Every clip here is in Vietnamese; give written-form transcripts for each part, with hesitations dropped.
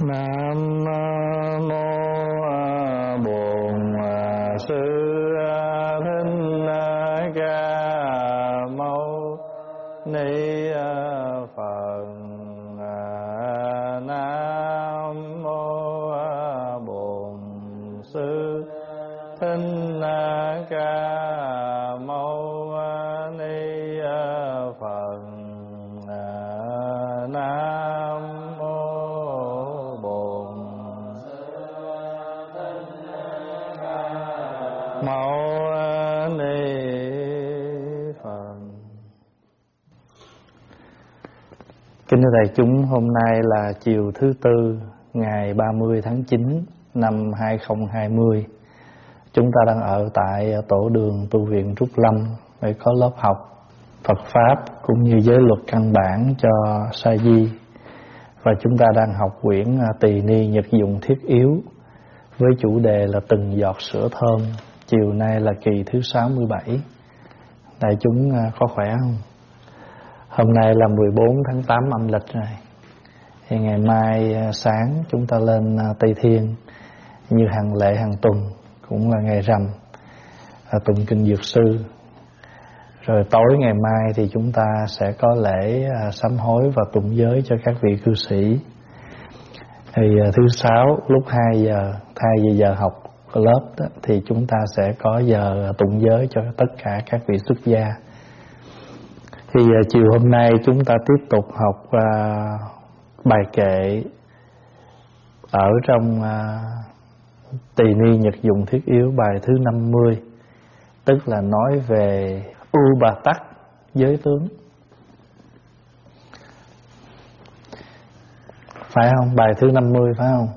Nam mô Bổn Sư Thích Ca Mâu Ni Phật. Nam mô Bổn Sư Thích Ca Mâu Ni Phật. Nam mô Bổn Mâu Ni Phật. Kính thưa đại chúng, hôm nay là chiều thứ Tư, ngày 30 tháng 9 năm 2020. Chúng ta đang ở tại tổ đường tu viện Trúc Lâm để có lớp học Phật Pháp cũng như giới luật căn bản cho sa di. Và chúng ta đang học quyển Tỳ Ni Nhật Dụng Thiết Yếu với chủ đề là Từng Giọt Sữa Thơm. Chiều nay là kỳ thứ 67. Đại chúng có khỏe không? Hôm nay là 14 tháng 8 âm lịch rồi. Thì ngày mai sáng chúng ta lên Tây Thiên như hàng lệ hàng tuần, cũng là ngày rằm tụng kinh Dược Sư. Rồi tối ngày mai thì chúng ta sẽ có lễ sám hối và tụng giới cho các vị cư sĩ. Thì thứ Sáu lúc 2 giờ, thay vì giờ học lớp đó, thì chúng ta sẽ có giờ tụng giới cho tất cả các vị xuất gia. Thì chiều hôm nay chúng ta tiếp tục học bài kệ ở trong Tỳ Ni Nhật Dụng Thiết Yếu bài thứ 50, tức là nói về U Bà Tắc giới tướng. Phải không? Bài thứ 50 phải không?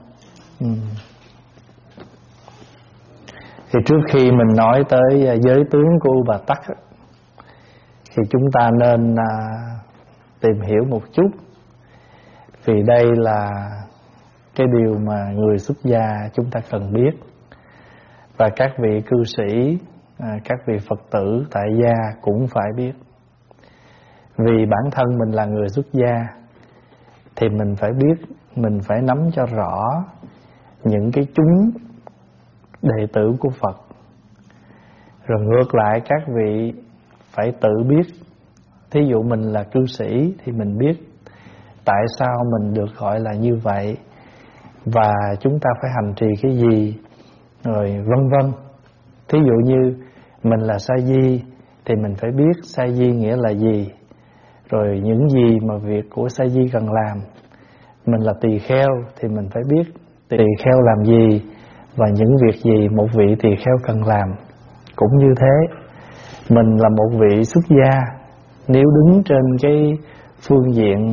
Thì trước khi mình nói tới giới tướng của U Bà Tắc thì chúng ta nên tìm hiểu một chút, vì đây là cái điều mà người xuất gia chúng ta cần biết, và các vị cư sĩ, các vị Phật tử tại gia cũng phải biết. Vì bản thân mình là người xuất gia thì mình phải biết, mình phải nắm cho rõ những cái chúng đệ tử của Phật. Rồi ngược lại các vị phải tự biết. Thí dụ mình là cư sĩ thì mình biết tại sao mình được gọi là như vậy, và chúng ta phải hành trì cái gì, rồi vân vân. Thí dụ như mình là sa di thì mình phải biết sa di nghĩa là gì, rồi những gì mà việc của sa di cần làm. Mình là tỳ kheo thì mình phải biết tỳ kheo làm gì và những việc gì một vị tỳ kheo cần làm. Cũng như thế, mình là một vị xuất gia, nếu đứng trên cái phương diện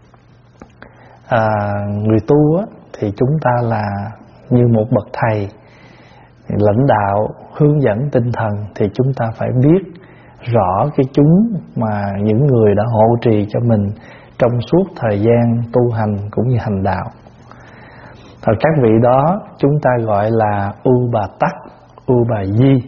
người tu á, thì chúng ta là như một bậc thầy lãnh đạo, hướng dẫn tinh thần, thì chúng ta phải biết rõ cái chúng mà những người đã hộ trì cho mình trong suốt thời gian tu hành cũng như hành đạo. Và các vị đó chúng ta gọi là U Bà Tắc, U Bà Di.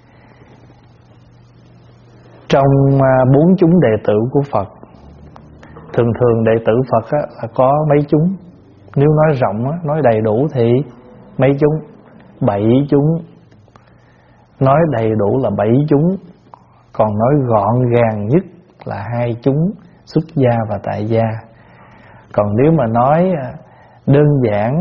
Trong 4 chúng đệ tử của Phật, thường đệ tử Phật á, là có mấy chúng. Nếu nói rộng á, nói đầy đủ thì mấy chúng? 7 chúng. Nói đầy đủ là 7 chúng. Còn nói gọn gàng nhất là 2 chúng, xuất gia và tại gia. Còn nếu mà nói đơn giản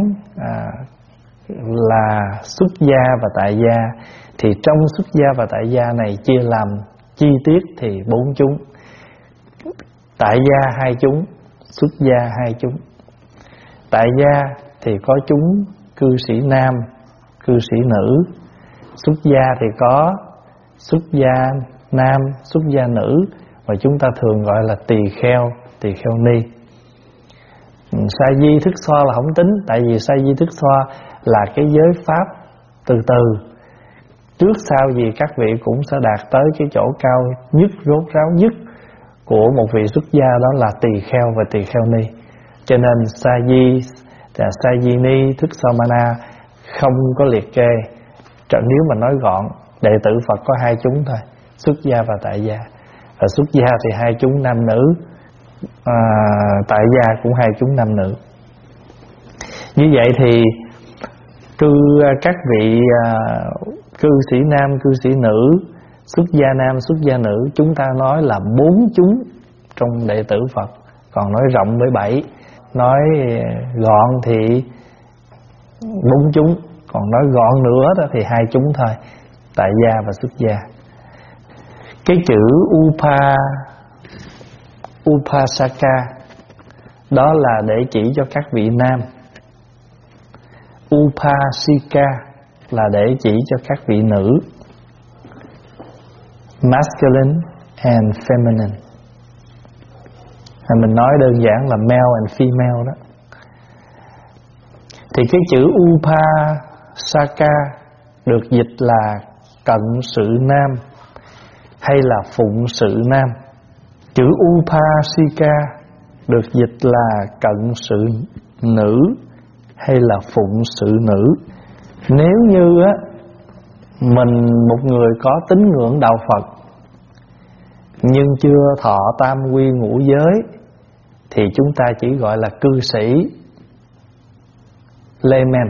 là xuất gia và tại gia, thì trong xuất gia và tại gia này chia làm chi tiết thì 4 chúng. Tại gia 2 chúng, xuất gia 2 chúng. Tại gia thì có chúng cư sĩ nam, cư sĩ nữ. Xuất gia thì có xuất gia nam, xuất gia nữ, và chúng ta thường gọi là tỳ kheo ni. Sa di thức xoa là không tính, tại vì sa di thức xoa là cái giới pháp từ từ. Trước sau gì các vị cũng sẽ đạt tới cái chỗ cao nhất, rốt ráo nhất của một vị xuất gia, đó là tỳ kheo và tỳ kheo ni. Cho nên sa di ni thức xoa mana không có liệt kê. Nếu mà nói gọn, đệ tử Phật có 2 chúng thôi, xuất gia và tại gia. Và xuất gia thì 2 chúng nam nữ, tại gia cũng 2 chúng nam nữ. Như vậy thì các vị cư sĩ nam, cư sĩ nữ, xuất gia nam, xuất gia nữ, chúng ta nói là 4 chúng trong đệ tử Phật. Còn nói rộng với 7, nói gọn thì 4 chúng, còn nói gọn nữa đó thì 2 chúng thôi, tại gia và xuất gia. Cái chữ Upasaka đó là để chỉ cho các vị nam. Upasika là để chỉ cho các vị nữ. Masculine and feminine. Mình nói đơn giản là male and female đó. Thì cái chữ Upasaka được dịch là cận sự nam hay là phụng sự nam. Chữ Upasika được dịch là cận sự nữ hay là phụng sự nữ. Nếu như á, một người có tín ngưỡng đạo Phật nhưng chưa thọ tam quy ngũ giới thì chúng ta chỉ gọi là cư sĩ, layman.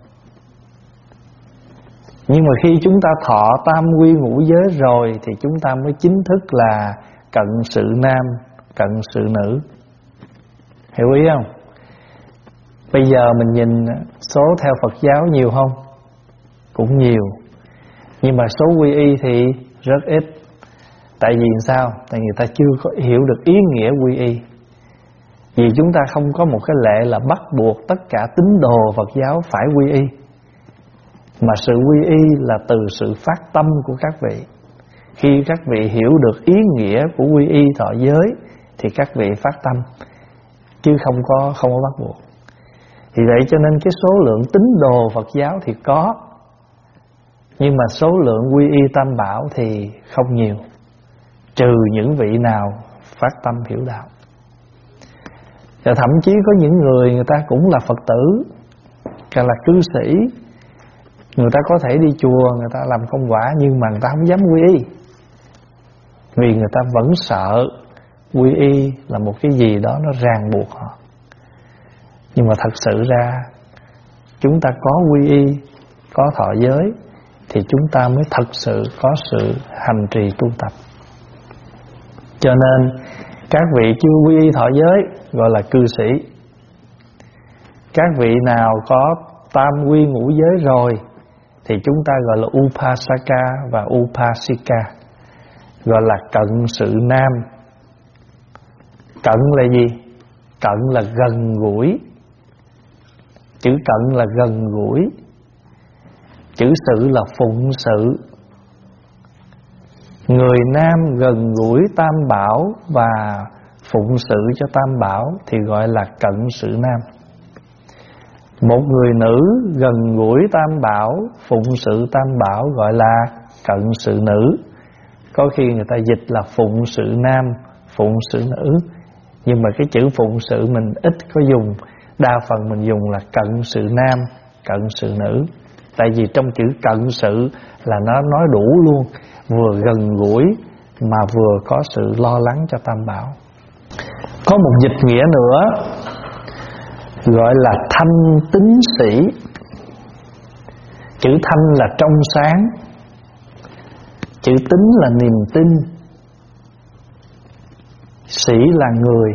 Nhưng mà khi chúng ta thọ tam quy ngũ giới rồi thì chúng ta mới chính thức là cận sự nam, cận sự nữ. Hiểu ý không? Bây giờ mình nhìn số theo Phật giáo nhiều không? Cũng nhiều. Nhưng mà số quy y thì rất ít. Tại vì sao? Tại người ta chưa có hiểu được ý nghĩa quy y. Vì chúng ta không có một cái lệ là bắt buộc tất cả tín đồ Phật giáo phải quy y, mà sự quy y là từ sự phát tâm của các vị. Khi các vị hiểu được ý nghĩa của quy y thọ giới thì các vị phát tâm, chứ không có bắt buộc. Thì vậy cho nên cái số lượng tín đồ Phật giáo thì có, nhưng mà số lượng quy y tam bảo thì không nhiều, trừ những vị nào phát tâm hiểu đạo. Và thậm chí có những người ta cũng là Phật tử, cả là cư sĩ, người ta có thể đi chùa, người ta làm công quả, nhưng mà người ta không dám quy y, vì người ta vẫn sợ quy y là một cái gì đó nó ràng buộc họ. Nhưng mà thật sự ra chúng ta có quy y, có thọ giới thì chúng ta mới thật sự có sự hành trì tu tập. Cho nên các vị chưa quy y thọ giới gọi là cư sĩ. Các vị nào có tam quy ngũ giới rồi thì chúng ta gọi là Upasaka và Upasika, gọi là cận sự nam. Cận là gì? Cận là gần gũi. Chữ cận là gần gũi. Chữ sự là phụng sự. Người nam gần gũi tam bảo và phụng sự cho tam bảo thì gọi là cận sự nam. Một người nữ gần gũi tam bảo, phụng sự tam bảo gọi là cận sự nữ. Có khi người ta dịch là phụng sự nam, phụng sự nữ, nhưng mà cái chữ phụng sự mình ít có dùng, đa phần mình dùng là cận sự nam, cận sự nữ. Tại vì trong chữ cận sự là nó nói đủ luôn, vừa gần gũi mà vừa có sự lo lắng cho tam bảo. Có một dịch nghĩa nữa gọi là thanh tín sĩ. Chữ thanh là trong sáng, chữ tín là niềm tin, sĩ là người.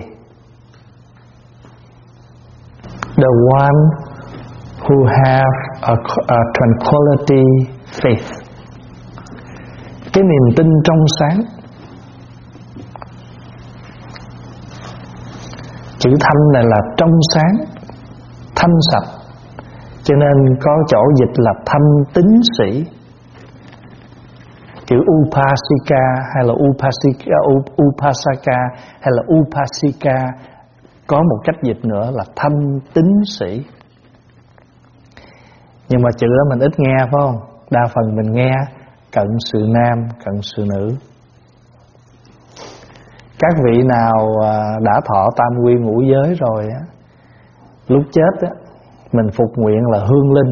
The one who have a tranquility faith. Cái niềm tin trong sáng. Chữ thanh này là trong sáng, thanh sạch, cho nên có chỗ dịch là thanh tín sĩ. Chữ Upasika hay là Upasaka hay là Upasika có một cách dịch nữa là thanh tín sĩ. Nhưng mà chữ đó mình ít nghe phải không? Đa phần mình nghe cận sự nam, cận sự nữ. Các vị nào đã thọ tam quy ngũ giới rồi á, lúc chết á, mình phục nguyện là hương linh.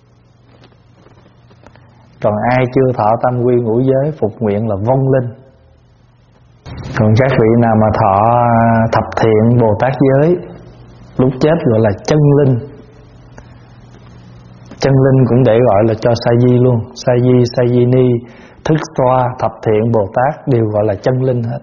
Còn ai chưa thọ tam quy ngũ giới, phục nguyện là vong linh. Còn các vị nào mà thọ thập thiện Bồ Tát giới, lúc chết gọi là chân linh. Chân linh cũng để gọi là cho sa di luôn. Sa di, sa di ni, thức toa, thập thiện, Bồ Tát đều gọi là chân linh hết.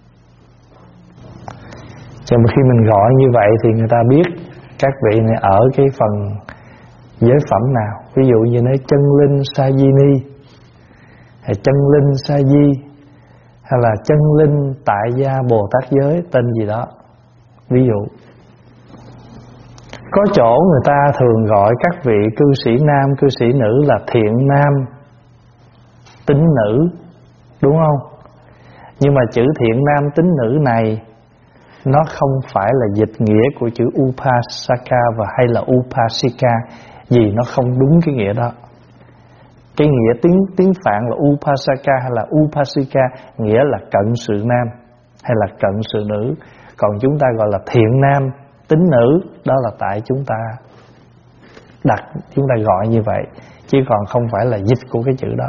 Cho nên khi mình gọi như vậy thì người ta biết các vị này ở cái phần giới phẩm nào. Ví dụ như nói chân linh sa di ni, hay chân linh sa di, hay là chân linh tại gia Bồ Tát giới, tên gì đó. Ví dụ có chỗ người ta thường gọi các vị cư sĩ nam, cư sĩ nữ là thiện nam, tín nữ, đúng không? Nhưng mà chữ thiện nam, tín nữ này nó không phải là dịch nghĩa của chữ Upasaka và hay là Upasika, vì nó không đúng cái nghĩa đó. Cái nghĩa tiếng Phạn là Upasaka hay là Upasika, nghĩa là cận sự nam hay là cận sự nữ. Còn chúng ta gọi là thiện nam, tín nữ, đó là tại chúng ta gọi như vậy, chứ còn không phải là dịch của cái chữ đó.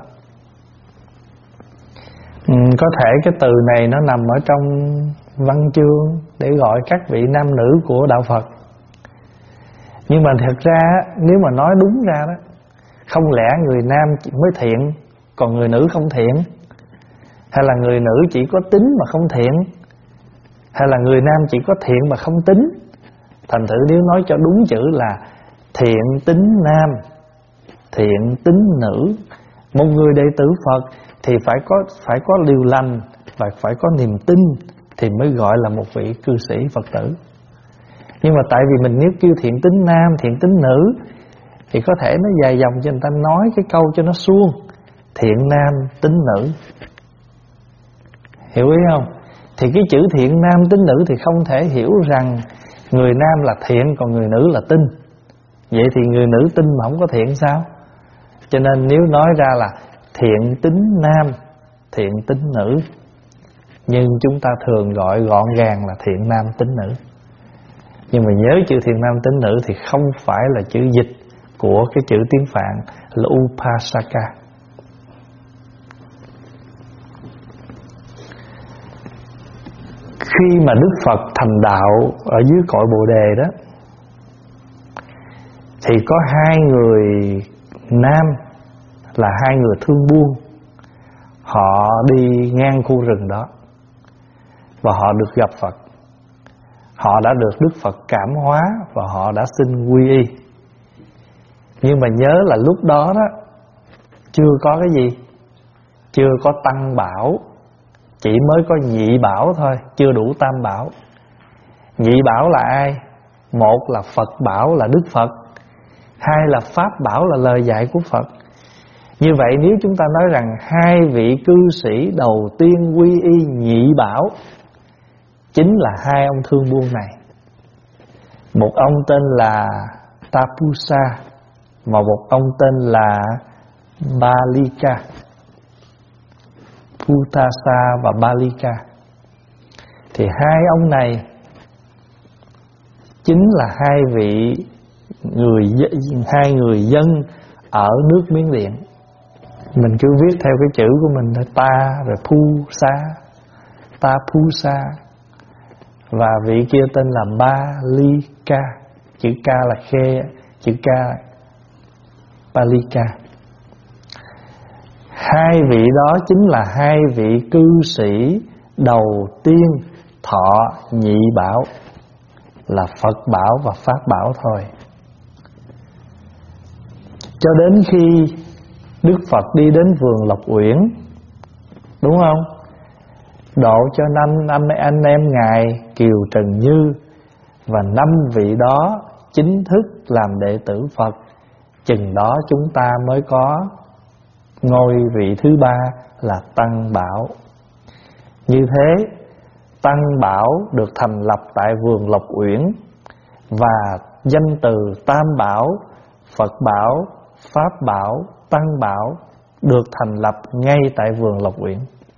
Có thể cái từ này nó nằm ở trong văn chương để gọi các vị nam nữ của đạo Phật. Nhưng mà thật ra nếu mà nói đúng ra đó, không lẽ người nam mới thiện còn người nữ không thiện, hay là người nữ chỉ có tín mà không thiện, hay là người nam chỉ có thiện mà không tín? Thành thử nếu nói cho đúng chữ là thiện tín nam, thiện tín nữ, một người đệ tử Phật thì phải có điều lành và phải có niềm tin thì mới gọi là một vị cư sĩ Phật tử. Nhưng mà tại vì mình nếu kêu thiện tín nam, thiện tín nữ thì có thể nó dài dòng cho người ta nói cái câu cho nó suông. Thiện nam, tín nữ, hiểu ý không? Thì cái chữ thiện nam, tín nữ thì không thể hiểu rằng người nam là thiện còn người nữ là tín. Vậy thì người nữ tín mà không có thiện sao? Cho nên nếu nói ra là thiện tín nam, thiện tín nữ, nhưng chúng ta thường gọi gọn gàng là thiện nam tín nữ. Nhưng mà nhớ chữ thiện nam tín nữ thì không phải là chữ dịch của cái chữ tiếng Phạn là Upasaka. Khi mà Đức Phật thành đạo ở dưới cội Bồ Đề đó, thì có hai người nam là hai người thương buôn. Họ đi ngang khu rừng đó và họ được gặp Phật. Họ đã được Đức Phật cảm hóa và họ đã xin quy y. Nhưng mà nhớ là lúc đó đó chưa có cái gì, chưa có tăng bảo, chỉ mới có nhị bảo thôi, chưa đủ tam bảo. Nhị bảo là ai? Một là Phật bảo là Đức Phật, hai là Pháp bảo là lời dạy của Phật. Như vậy nếu chúng ta nói rằng hai vị cư sĩ đầu tiên quy y nhị bảo chính là hai ông thương buôn này. Một ông tên là Tapusa và một ông tên là Balika. Putasa và Balika. Thì hai ông này chính là hai người dân ở nước Miến Điện. Mình cứ viết theo cái chữ của mình là ta rồi Pusa, Tapusa, và vị kia tên là Balika. Chữ K là khe, chữ K là Balika. Hai vị đó chính là hai vị cư sĩ đầu tiên thọ nhị bảo là Phật bảo và Pháp bảo thôi. Cho đến khi Đức Phật đi đến vườn Lộc Uyển, đúng không? Độ cho anh em Ngài Kiều Trần Như và 5 vị đó chính thức làm đệ tử Phật, chừng đó chúng ta mới có ngôi vị thứ ba là Tăng Bảo. Như thế Tăng Bảo được thành lập tại vườn Lộc Uyển, và danh từ Tam Bảo, Phật Bảo, Pháp Bảo, Tăng Bảo được thành lập ngay tại vườn Lộc Uyển.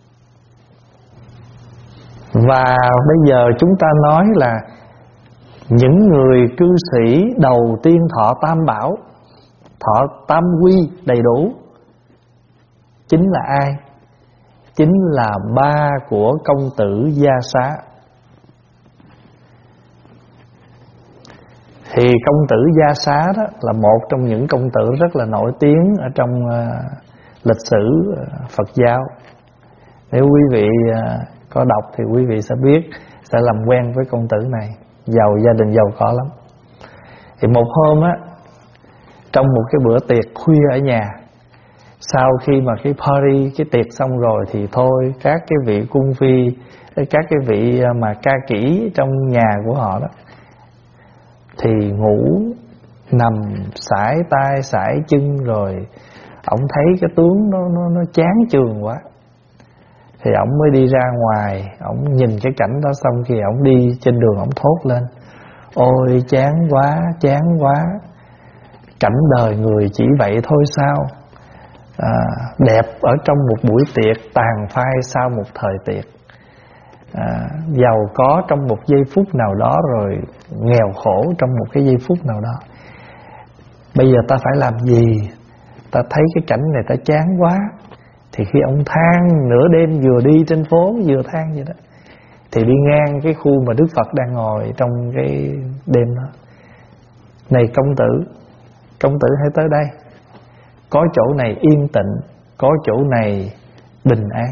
Và bây giờ chúng ta nói là những người cư sĩ đầu tiên thọ Tam Bảo, thọ Tam Quy đầy đủ, chính là ai? Chính là ba của công tử Gia Xá. Thì công tử Gia Xá đó là một trong những công tử rất là nổi tiếng ở trong lịch sử Phật giáo. Nếu quý vị có đọc thì quý vị sẽ biết, sẽ làm quen với công tử này, gia đình giàu có lắm. Thì một hôm á, trong một cái bữa tiệc khuya ở nhà, sau khi mà cái party, cái tiệc xong rồi thì thôi, các cái vị cung phi, các cái vị mà ca kỹ trong nhà của họ đó thì ngủ nằm sải tay sải chân, rồi ổng thấy cái tướng nó chán chường quá thì ổng mới đi ra ngoài. Ổng nhìn cái cảnh đó xong khi ổng đi trên đường ổng thốt lên: ôi chán quá, cảnh đời người chỉ vậy thôi sao? Đẹp ở trong một buổi tiệc, tàn phai sau một thời tiệc. Giàu có trong một giây phút nào đó, rồi nghèo khổ trong một cái giây phút nào đó. Bây giờ ta phải làm gì? Ta thấy cái cảnh này ta chán quá. Thì khi ông than nửa đêm, vừa đi trên phố vừa than vậy đó, thì đi ngang cái khu mà Đức Phật đang ngồi trong cái đêm đó. Này công tử hãy tới đây, có chỗ này yên tĩnh, có chỗ này bình an.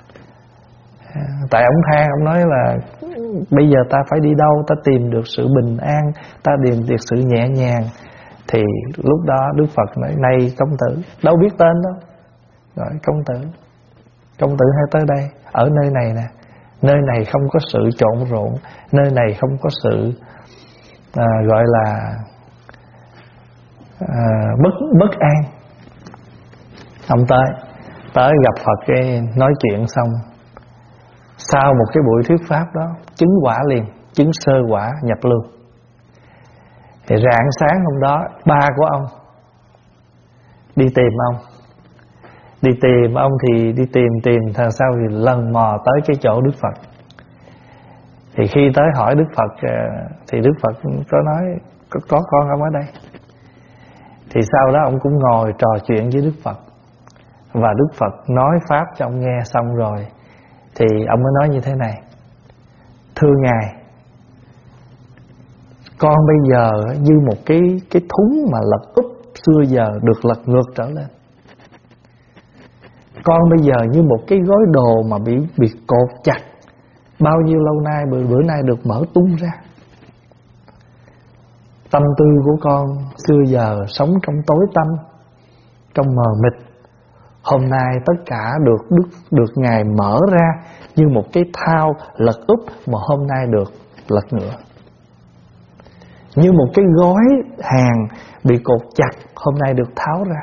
Tại ông than, ông nói là bây giờ ta phải đi đâu ta tìm được sự bình an, ta tìm được sự nhẹ nhàng. Thì lúc đó Đức Phật nói: này công tử, đâu biết tên đâu, gọi công tử hãy tới đây. Ở nơi này nè, nơi này không có sự trộn rộn, nơi này không có sự gọi là bất an. Ông tới gặp Phật, cái nói chuyện xong, sau một cái buổi thuyết pháp đó, chứng quả liền, chứng sơ quả nhập lưu. Thì rạng sáng hôm đó, ba của ông đi tìm ông. Thì đi tìm thằng sau thì lần mò tới cái chỗ Đức Phật. Thì khi tới hỏi Đức Phật thì Đức Phật có nói: có con ông ở đây. Thì sau đó ông cũng ngồi trò chuyện với Đức Phật, và Đức Phật nói pháp cho ông nghe xong rồi thì ông mới nói như thế này: thưa Ngài, con bây giờ như một cái thúng mà lật úp xưa giờ được lật ngược trở lên. Con bây giờ như một cái gói đồ mà bị cột chặt, bao nhiêu lâu nay, bữa nay được mở tung ra. Tâm tư của con xưa giờ sống trong tối tăm, trong mờ mịt. Hôm nay tất cả được Ngài mở ra như một cái thao lật úp mà hôm nay được lật ngửa. Như một cái gói hàng bị cột chặt, hôm nay được tháo ra.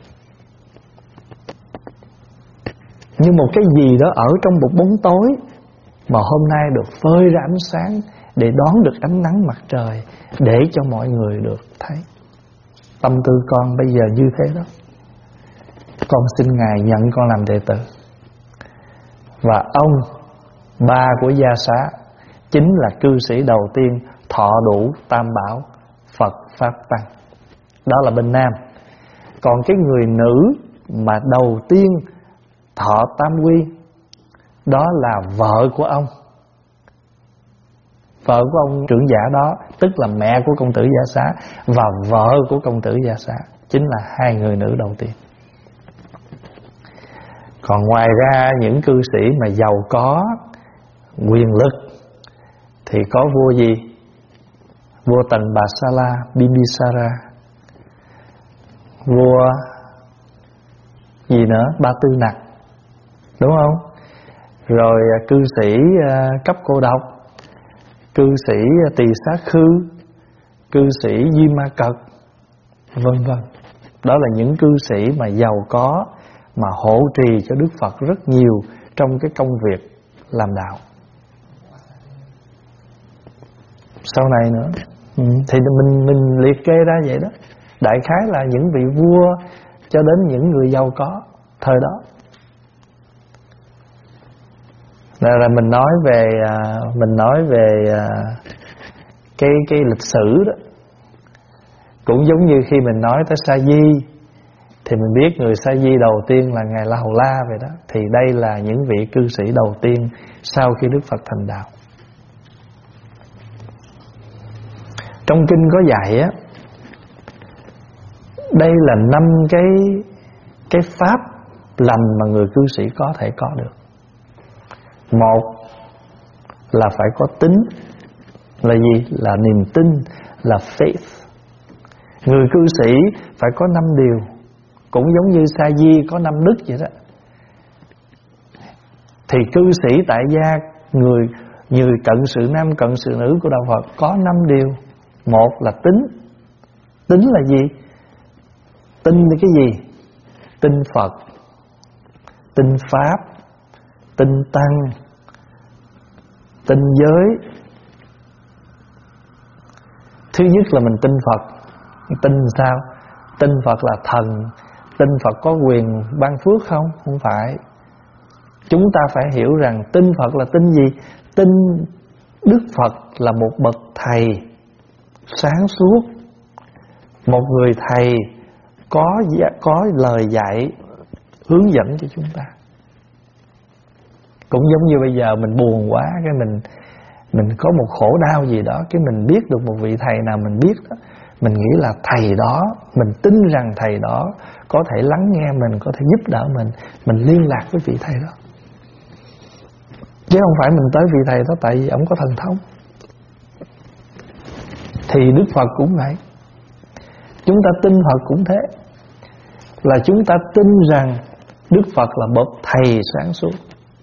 Như một cái gì đó ở trong một bóng tối mà hôm nay được phơi ra ánh sáng để đón được ánh nắng mặt trời, để cho mọi người được thấy. Tâm tư con bây giờ như thế đó. Con xin Ngài nhận con làm đệ tử. Và ông, ba của Gia Xá, chính là cư sĩ đầu tiên thọ đủ tam bảo Phật Pháp Tăng. Đó là bên nam. Còn cái người nữ mà đầu tiên thọ tam quy, đó là vợ của ông. Vợ của ông trưởng giả đó, tức là mẹ của công tử Gia Xá, và vợ của công tử Gia Xá, chính là hai người nữ đầu tiên. Còn ngoài ra những cư sĩ mà giàu có, quyền lực thì có vua gì? Vua Tần Bà Sa La, Bimbisara. Vua gì nữa? Ba Tư Nặc, đúng không? Rồi cư sĩ Cấp Cô Độc, cư sĩ Tỳ Xá Khư, cư sĩ Di Ma Cật, vân vân. Đó là những cư sĩ mà giàu có, mà hộ trì cho Đức Phật rất nhiều trong cái công việc làm đạo. Sau này nữa thì mình liệt kê ra vậy đó. Đại khái là những vị vua cho đến những người giàu có thời đó. Là mình nói về cái lịch sử đó. Cũng giống như khi mình nói tới Sa Di thì mình biết người Sa Di đầu tiên là Ngài La Hầu La vậy đó. Thì đây là những vị cư sĩ đầu tiên sau khi Đức Phật thành đạo. Trong kinh có dạy á, đây là 5 cái pháp lành mà người cư sĩ có thể có được. Một là phải có tín. Là gì? Là niềm tin, là faith. Người cư sĩ phải có 5 điều, cũng giống như Sa Di có 5 đức vậy đó. Thì cư sĩ tại gia, người cận sự nam cận sự nữ của đạo Phật có 5 điều. Một là tín. Tín là gì? Tin cái gì? Tin Phật, tin Pháp, tin Tăng, tin giới. Thứ nhất là mình tin Phật. Tin sao? Tin Phật là thần. Tin Phật có quyền ban phước không? Không phải. Chúng ta phải hiểu rằng tin Phật là tin gì? Tin Đức Phật là một bậc thầy sáng suốt, một người thầy có lời dạy hướng dẫn cho chúng ta. Cũng giống như bây giờ mình buồn quá, cái mình có một khổ đau gì đó, cái mình biết được một vị thầy nào mình biết đó, mình nghĩ là thầy đó, mình tin rằng thầy đó có thể lắng nghe mình, có thể giúp đỡ mình liên lạc với vị thầy đó. Chứ không phải mình tới vị thầy đó tại vì ông có thần thông. Thì Đức Phật cũng vậy, chúng ta tin Phật cũng thế, là chúng ta tin rằng Đức Phật là bậc thầy sáng suốt,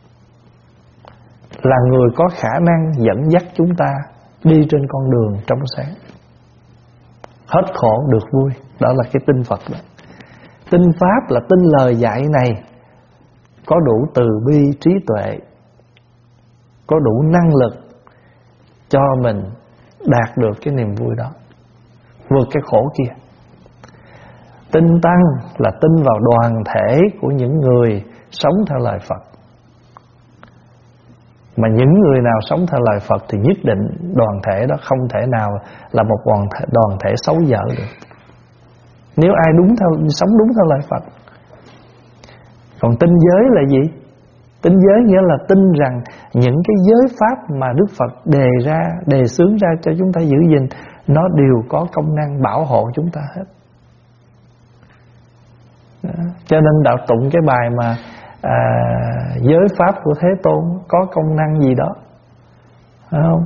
là người có khả năng dẫn dắt chúng ta đi trên con đường trong sáng, hết khổ được vui. Đó là cái tin Phật đó. Tin Pháp là tin lời dạy này có đủ từ bi trí tuệ, có đủ năng lực cho mình đạt được cái niềm vui đó, vượt cái khổ kia. Tin Tăng là tin vào đoàn thể của những người sống theo lời Phật. Mà những người nào sống theo lời Phật thì nhất định đoàn thể đó không thể nào là một đoàn thể xấu dở được, nếu ai sống đúng theo lời Phật. Còn tin giới là gì? Tin giới nghĩa là tin rằng những cái giới pháp mà Đức Phật đề xướng ra cho chúng ta giữ gìn, nó đều có công năng bảo hộ chúng ta hết. Đó. Cho nên đạo tụng cái bài mà giới pháp của Thế Tôn có công năng gì đó, phải không?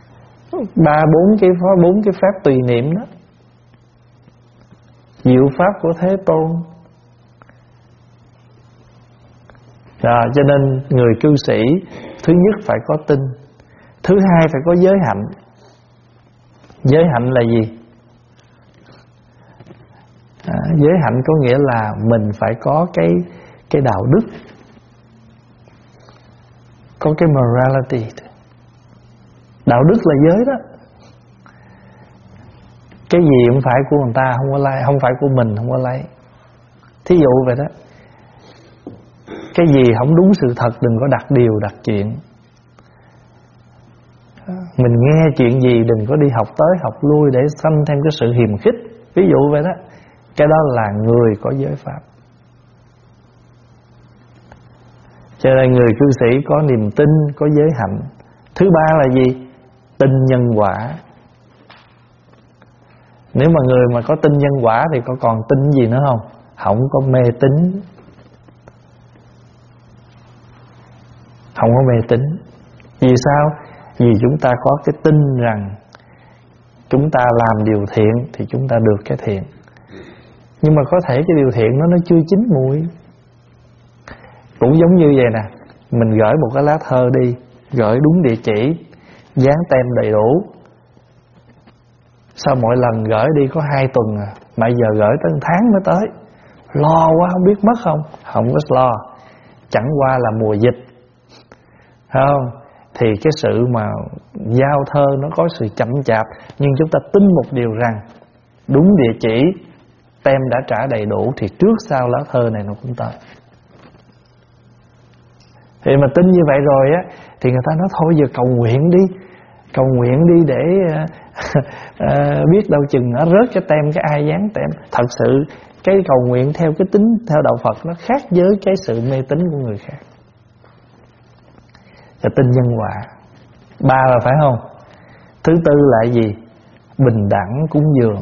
4 cái pháp tùy niệm đó, diệu pháp của Thế Tôn. Cho nên người cư sĩ thứ nhất phải có tin, thứ hai phải có giới hạnh. Giới hạnh là gì? Giới hạnh có nghĩa là mình phải có cái đạo đức, có cái morality. Đạo đức là giới đó. Cái gì không phải của người ta không có lấy, không phải của mình không có lấy. Thí dụ vậy đó. Cái gì không đúng sự thật đừng có đặt điều đặt chuyện. Mình nghe chuyện gì đừng có đi học tới học lui để sanh thêm cái sự hiềm khích. Ví dụ vậy đó. Cái đó là người có giới pháp. Cho nên người cư sĩ có niềm tin, có giới hạnh. Thứ ba là gì? Tin nhân quả. Nếu mà người mà có tin nhân quả thì còn tin gì nữa không? Không có mê tín. Không có mê tín. Vì sao? Vì chúng ta có cái tin rằng chúng ta làm điều thiện thì chúng ta được cái thiện. Nhưng mà có thể cái điều thiện nó chưa chín mùi. Cũng giống như vậy nè, mình gửi một cái lá thơ đi, gửi đúng địa chỉ, dán tem đầy đủ. Sau mỗi lần gửi đi có 2 tuần mà giờ gửi tới 1 tháng mới tới. Lo quá không biết mất không? Không có lo. Chẳng qua là mùa dịch, không? Thì cái sự mà giao thơ nó có sự chậm chạp. Nhưng chúng ta tin một điều rằng đúng địa chỉ, tem đã trả đầy đủ thì trước sau lá thơ này nó cũng tới. Thì mà tin như vậy rồi á, thì người ta nói thôi giờ cầu nguyện đi. Cầu nguyện đi để biết đâu chừng nó rớt cái tem, cái ai dán tem. Thật sự cái cầu nguyện theo cái tính theo đạo Phật nó khác với cái sự mê tín của người khác. Và tin nhân quả. 3 là phải không? Thứ tư là gì? bình đẳng cúng dường.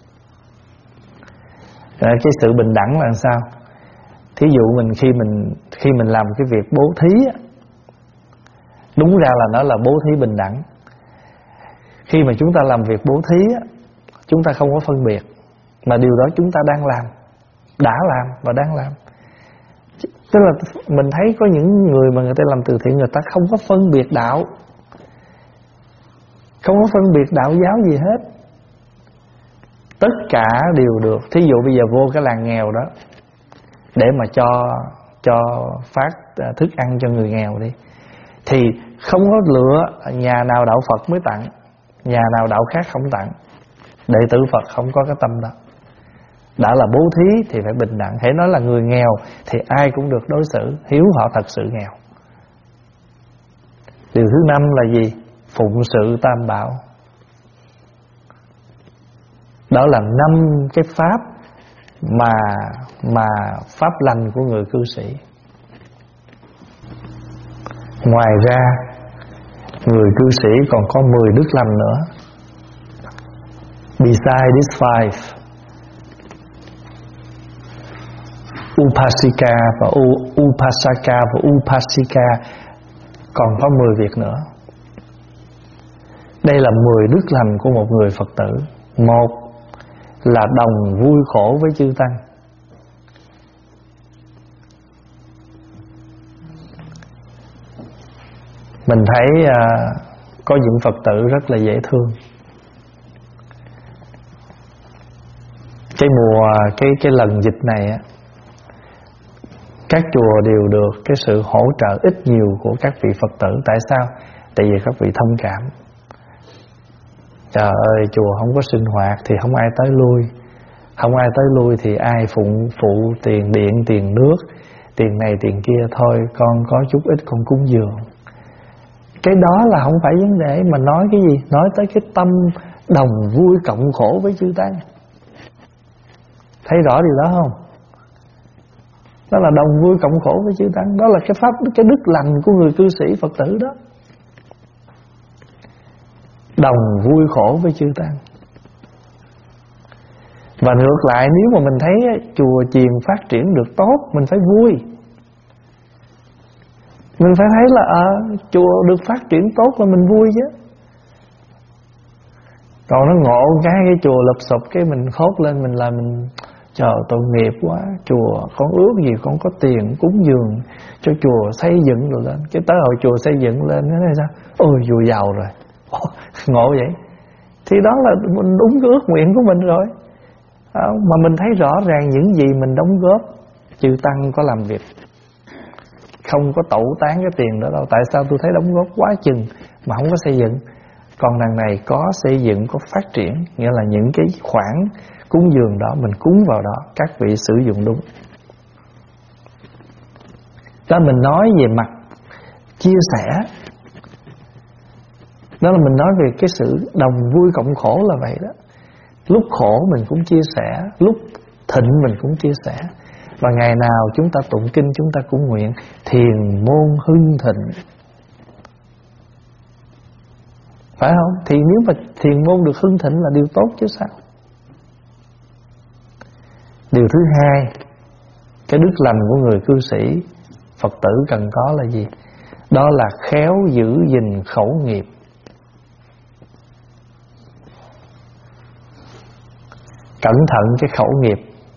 Cái sự bình đẳng là sao? Thí dụ khi mình làm cái việc bố thí á, đúng ra là nó là bố thí bình đẳng. Khi mà chúng ta làm việc bố thí á, chúng ta không có phân biệt, mà điều đó chúng ta đang làm, đã làm và đang làm. Tức là mình thấy có những người mà người ta làm từ thiện, người ta không có phân biệt đạo, không có phân biệt đạo giáo gì hết, tất cả đều được. Thí dụ bây giờ vô cái làng nghèo đó để mà cho phát thức ăn cho người nghèo đi, thì không có lựa nhà nào đạo Phật mới tặng, nhà nào đạo khác không tặng. Đệ tử Phật không có cái tâm đó. Đã là bố thí thì phải bình đẳng. Hễ nói là người nghèo thì ai cũng được đối xử, hiếu họ thật sự nghèo. Điều thứ 5 là gì? Phụng sự tam bảo. Đó là 5 cái pháp mà pháp lành của người cư sĩ. Ngoài ra người cư sĩ còn có 10 đức lành nữa. Beside these 5, Upasika và Upasaka và Upasika còn có 10 việc nữa. Đây là 10 đức lành của một người Phật tử. Một là đồng vui khổ với chư tăng. Mình thấy có những Phật tử rất là dễ thương. Cái lần dịch này á, các chùa đều được cái sự hỗ trợ ít nhiều của các vị Phật tử. Tại sao? Tại vì các vị thông cảm. Trời ơi, chùa không có sinh hoạt thì không ai tới lui. Không ai tới lui thì ai phụ tiền điện, tiền nước, tiền này tiền kia. Thôi con có chút ít con cúng dường. Cái đó là không phải vấn đề. Mà nói cái gì? Nói tới cái tâm đồng vui cộng khổ với chư tăng. Thấy rõ điều đó không? Đó là đồng vui cộng khổ với chư tăng. Đó là cái pháp, cái đức lành của người cư sĩ Phật tử đó. Đồng vui khổ với chư tăng. Và ngược lại, nếu mà mình thấy chùa chiền phát triển được tốt, mình phải vui. Mình phải thấy là chùa được phát triển tốt là mình vui chứ. Còn nó ngộ cái chùa lụp sụp, cái mình khóc lên, mình là mình trời tội nghiệp quá. Chùa con ước gì con có tiền cúng dường cho chùa xây dựng rồi lên. Cái tới hồi chùa xây dựng lên cái này sao? Ôi chùa giàu rồi. Ngộ vậy. Thì đó là đúng cái ước nguyện của mình rồi. Mà mình thấy rõ ràng những gì mình đóng góp, chư tăng có làm việc, không có tẩu tán cái tiền đó đâu. Tại sao tôi thấy đóng góp quá chừng mà không có xây dựng? Còn đằng này có xây dựng, có phát triển. Nghĩa là những cái khoản cúng dường đó mình cúng vào đó, các vị sử dụng đúng. Đó mình nói về mặt chia sẻ. Đó là mình nói về cái sự đồng vui cộng khổ là vậy đó. Lúc khổ mình cũng chia sẻ, lúc thịnh mình cũng chia sẻ. Và ngày nào chúng ta tụng kinh, chúng ta cũng nguyện thiền môn hưng thịnh. Phải không? Thì nếu mà thiền môn được hưng thịnh là điều tốt chứ sao. Điều thứ 2, cái đức lành của người cư sĩ Phật tử cần có là gì? Đó là khéo giữ gìn khẩu nghiệp. Cẩn thận cái khẩu nghiệp.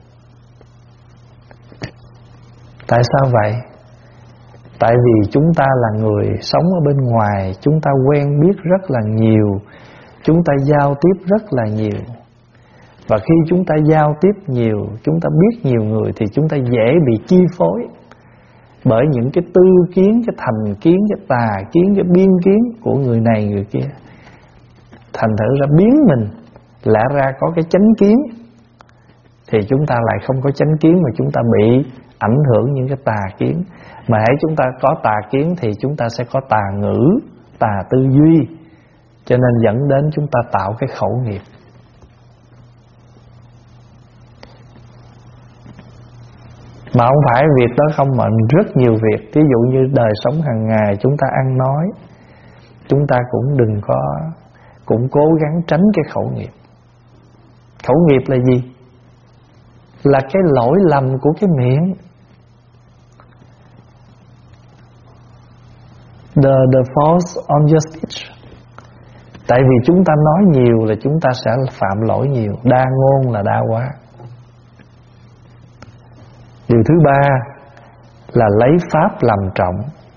Tại sao vậy? Tại vì chúng ta là người sống ở bên ngoài, chúng ta quen biết rất là nhiều, chúng ta giao tiếp rất là nhiều. Và khi chúng ta giao tiếp nhiều, chúng ta biết nhiều người thì chúng ta dễ bị chi phối bởi những cái tư kiến, cái thành kiến, cái tà kiến, cái biên kiến của người này người kia. Thành thử ra biến mình lẽ ra có cái chánh kiến thì chúng ta lại không có chánh kiến, mà chúng ta bị ảnh hưởng những cái tà kiến. Mà hãy chúng ta có tà kiến thì chúng ta sẽ có tà ngữ, tà tư duy, cho nên dẫn đến chúng ta tạo cái khẩu nghiệp. Mà không phải việc đó không, mà rất nhiều việc. Ví dụ như đời sống hàng ngày chúng ta ăn nói, chúng ta cũng đừng cũng cố gắng tránh cái khẩu nghiệp. Khẩu nghiệp là gì? Là cái lỗi lầm của cái miệng. The fault on your speech. Tại vì chúng ta nói nhiều là chúng ta sẽ phạm lỗi nhiều. Đa ngôn là đa quá. Điều thứ ba là lấy pháp làm trọng.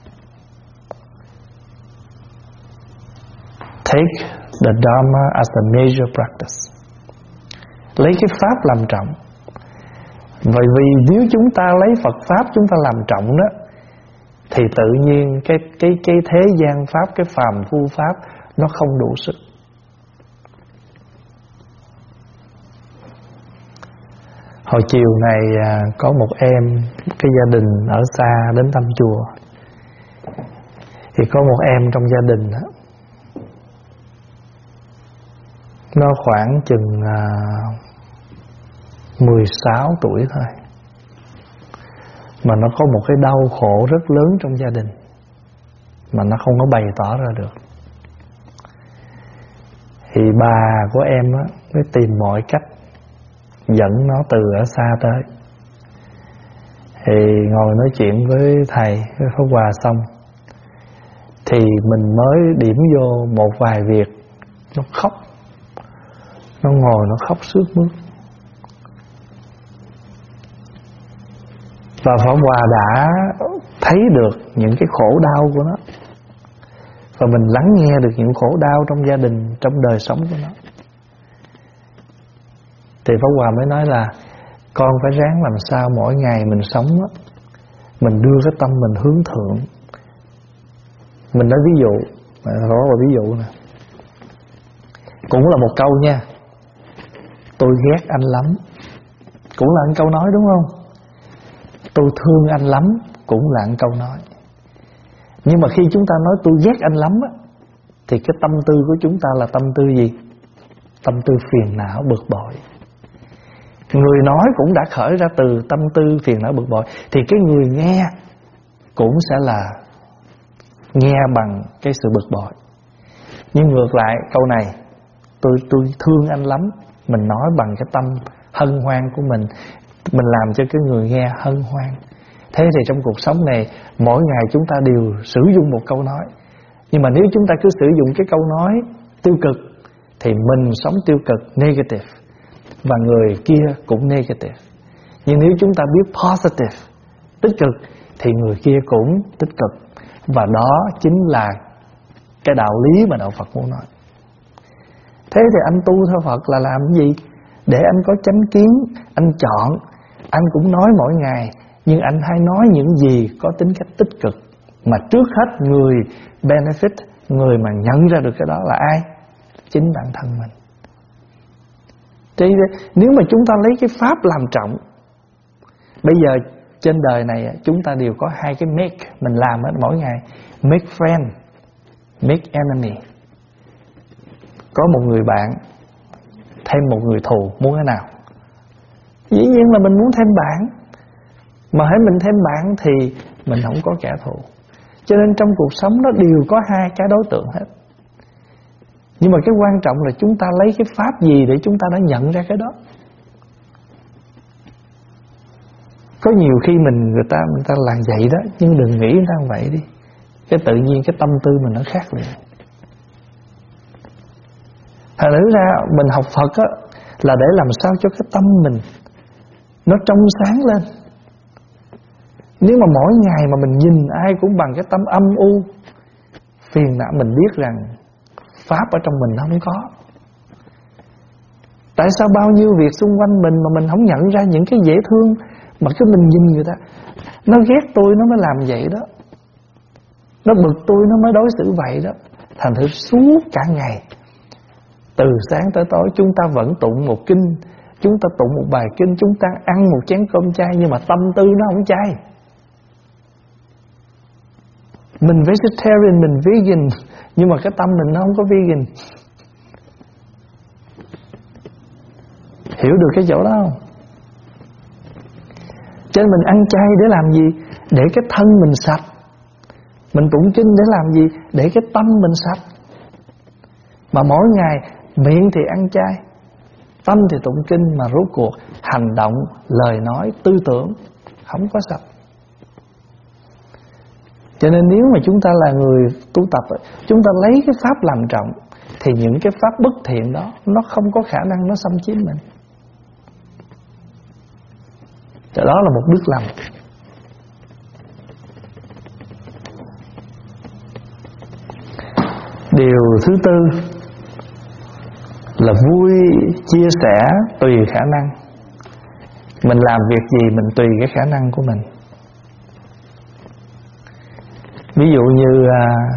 Take the Dharma as a major practice. Lấy cái pháp làm trọng. Bởi vì nếu chúng ta lấy Phật pháp chúng ta làm trọng đó, thì tự nhiên cái thế gian pháp, cái phàm phu pháp nó không đủ sức. Hồi chiều này có một em, cái gia đình ở xa đến thăm chùa. Thì có một em trong gia đình đó, nó khoảng chừng 16 tuổi thôi, mà nó có một cái đau khổ rất lớn trong gia đình mà nó không có bày tỏ ra được. Thì bà của em á mới tìm mọi cách dẫn nó từ ở xa tới. Thì ngồi nói chuyện với thầy với Pháp Hòa xong, thì mình mới điểm vô một vài việc. Nó khóc, nó ngồi nó khóc sướt mướt. Và Pháp Hòa đã thấy được những cái khổ đau của nó, và mình lắng nghe được những khổ đau trong gia đình, trong đời sống của nó. Thì Pháp Hòa mới nói là con phải ráng làm sao mỗi ngày mình sống á, mình đưa cái tâm mình hướng thượng. Mình nói ví dụ, Pháp Hòa ví dụ nè, cũng là một câu nha. Tôi ghét anh lắm, cũng là một câu nói đúng không? Tôi thương anh lắm, cũng là một câu nói. Nhưng mà khi chúng ta nói tôi ghét anh lắm á, thì cái tâm tư của chúng ta là tâm tư gì? Tâm tư phiền não bực bội. Người nói cũng đã khởi ra từ tâm tư phiền não bực bội, thì cái người nghe cũng sẽ là nghe bằng cái sự bực bội. Nhưng ngược lại câu này, tôi thương anh lắm, mình nói bằng cái tâm hân hoan của mình làm cho cái người nghe hân hoan. Thế thì trong cuộc sống này, mỗi ngày chúng ta đều sử dụng một câu nói. Nhưng mà nếu chúng ta cứ sử dụng cái câu nói tiêu cực, thì mình sống tiêu cực, negative, và người kia cũng negative. Nhưng nếu chúng ta biết positive, tích cực, thì người kia cũng tích cực. Và đó chính là cái đạo lý mà Đạo Phật muốn nói. Thế thì anh tu theo Phật là làm cái gì? Để anh có chánh kiến, anh chọn. Anh cũng nói mỗi ngày, nhưng anh hay nói những gì có tính cách tích cực. Mà trước hết người benefit, người mà nhận ra được cái đó là ai? Chính bản thân mình. Thế nếu mà chúng ta lấy cái pháp làm trọng, bây giờ trên đời này chúng ta đều có hai cái make mình làm hết mỗi ngày. Make friend, make enemy. Có một người bạn, thêm một người thù, muốn thế nào? Dĩ nhiên là mình muốn thêm bạn. Mà hãy mình thêm bạn thì mình không có kẻ thù. Cho nên trong cuộc sống nó đều có hai cái đối tượng hết. Nhưng mà cái quan trọng là chúng ta lấy cái pháp gì để chúng ta đã nhận ra cái đó. Có nhiều khi người ta làm vậy đó, nhưng đừng nghĩ người ta làm vậy đi. Cái tự nhiên cái tâm tư mình nó khác liền. Thật ra mình học Phật á, là để làm sao cho cái tâm mình nó trong sáng lên. Nếu mà mỗi ngày mà mình nhìn ai cũng bằng cái tâm âm u, phiền não, mình biết rằng pháp ở trong mình nó không có. Tại sao bao nhiêu việc xung quanh mình mà mình không nhận ra những cái dễ thương, mà cứ mình nhìn người ta, nó ghét tôi nó mới làm vậy đó, nó bực tôi nó mới đối xử vậy đó. Thành thử suốt cả ngày, từ sáng tới tối chúng ta vẫn tụng một kinh, chúng ta tụng một bài kinh, chúng ta ăn một chén cơm chay, nhưng mà tâm tư nó không chay. Mình vegetarian, mình vegan, nhưng mà cái tâm mình nó không có vegan. Hiểu được cái chỗ đó không? Cho nên mình ăn chay để làm gì? Để cái thân mình sạch. Mình tụng kinh để làm gì? Để cái tâm mình sạch. Mà mỗi ngày miệng thì ăn chay, tâm thì tụng kinh, mà rốt cuộc hành động, lời nói, tư tưởng không có sạch. Cho nên nếu mà chúng ta là người tu tập, chúng ta lấy cái pháp làm trọng, thì những cái pháp bất thiện đó nó không có khả năng nó xâm chiếm mình. Đó là một đức lành. Điều thứ tư là vui chia sẻ tùy khả năng. Mình làm việc gì mình tùy cái khả năng của mình. Ví dụ như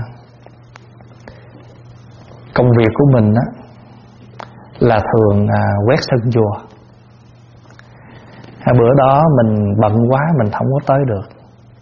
công việc của mình á, là thường quét sân chùa. Bữa đó mình bận quá, mình không có tới được,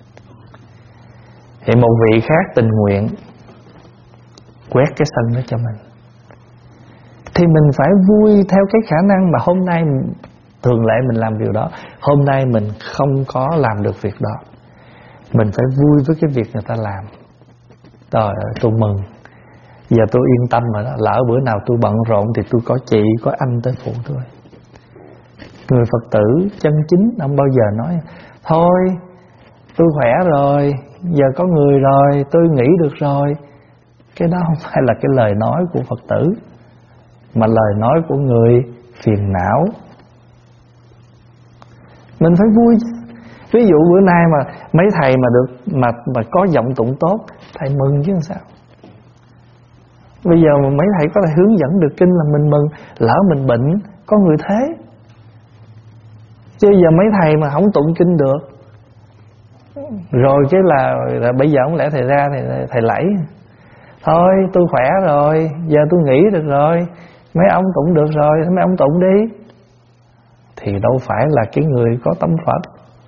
thì một vị khác tình nguyện quét cái sân đó cho mình, thì mình phải vui theo cái khả năng mà hôm nay thường lệ mình làm điều đó. Hôm nay mình không có làm được việc đó, mình phải vui với cái việc người ta làm. Trời ơi, tôi mừng, giờ tôi yên tâm rồi đó. Lỡ bữa nào tôi bận rộn thì tôi có chị, có anh tới phụ tôi. Người Phật tử chân chính không bao giờ nói thôi tôi khỏe rồi, giờ có người rồi, tôi nghỉ được rồi. Cái đó không phải là cái lời nói của Phật tử, mà lời nói của người phiền não. Mình phải vui. Ví dụ bữa nay mà mấy thầy mà được mà có giọng tụng tốt, thầy mừng chứ làm sao. Bây giờ mà mấy thầy có thể hướng dẫn được kinh là mình mừng. Lỡ mình bệnh có người thế. Chứ giờ mấy thầy mà không tụng kinh được, rồi cái là bây giờ không lẽ thầy ra thầy lẫy thôi tôi khỏe rồi, giờ tôi nghỉ được rồi, mấy ông tụng được rồi, mấy ông tụng đi. Thì đâu phải là cái người có tâm Phật.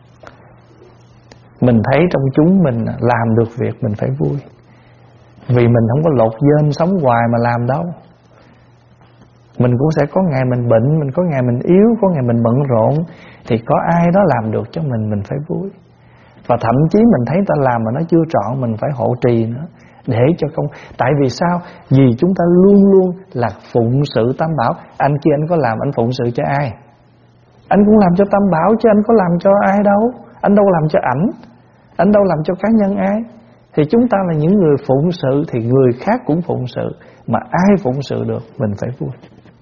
Mình thấy trong chúng mình làm được việc mình phải vui, vì mình không có lột vên sống hoài mà làm đâu. Mình cũng sẽ có ngày mình bệnh, mình có ngày mình yếu, có ngày mình bận rộn, thì có ai đó làm được cho mình phải vui. Và thậm chí mình thấy ta làm mà nó chưa trọn, mình phải hộ trì nữa, để cho công. Tại vì sao? Vì chúng ta luôn luôn là phụng sự Tam Bảo. Anh kia anh có làm, anh phụng sự cho ai? Anh cũng làm cho Tam Bảo chứ anh có làm cho ai đâu. Anh đâu làm cho ảnh, anh đâu làm cho cá nhân ai. Thì chúng ta là những người phụng sự, thì người khác cũng phụng sự. Mà ai phụng sự được, mình phải vui.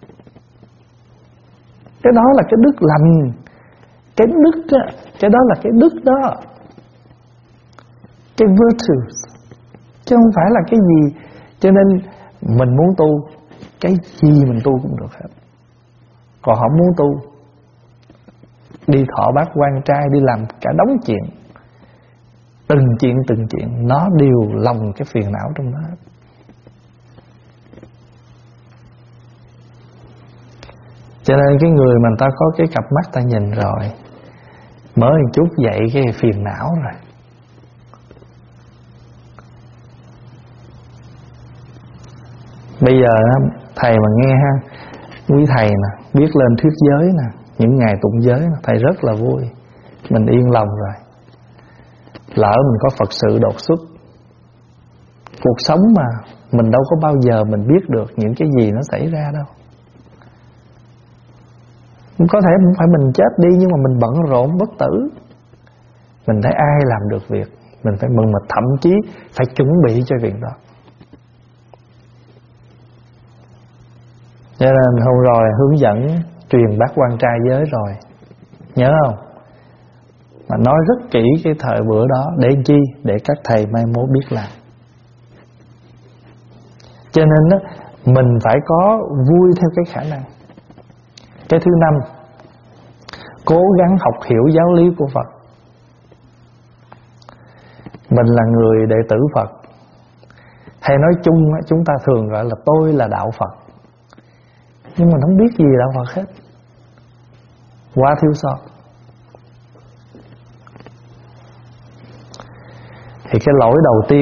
Cái đó là cái đức lành. Cái đức đó, cái đó là cái đức đó, cái virtue, chứ không phải là cái gì. Cho nên mình muốn tu, cái gì mình tu cũng được hết. Còn không muốn tu, đi thọ bát quan trai, đi làm cả đống chuyện, từng chuyện nó đều lòng cái phiền não trong đó hết. Cho nên cái người mà ta có cái cặp mắt ta nhìn rồi, mới một chút dậy cái phiền não rồi. Bây giờ thầy mà nghe ha, quý thầy nè, biết lên thuyết giới nè, những ngày tụng giới nè, thầy rất là vui. Mình yên lòng rồi. Lỡ mình có Phật sự đột xuất, cuộc sống mà mình đâu có bao giờ mình biết được những cái gì nó xảy ra đâu. Có thể không phải mình chết đi, nhưng mà mình bận rộn bất tử, mình thấy ai làm được việc mình phải mừng, mà thậm chí phải chuẩn bị cho việc đó. Cho nên hôm rồi hướng dẫn truyền bát quan trai giới rồi, nhớ không? Mà nói rất kỹ cái thời bữa đó. Để chi? Để các thầy mai mốt biết làm. Cho nên đó, mình phải có vui theo cái khả năng. Cái thứ năm, cố gắng học hiểu giáo lý của Phật. Mình là người đệ tử Phật, hay nói chung chúng ta thường gọi là tôi là đạo Phật, nhưng mà không biết gì đạo Phật hết, quá thiếu sót. Thì cái lỗi đầu tiên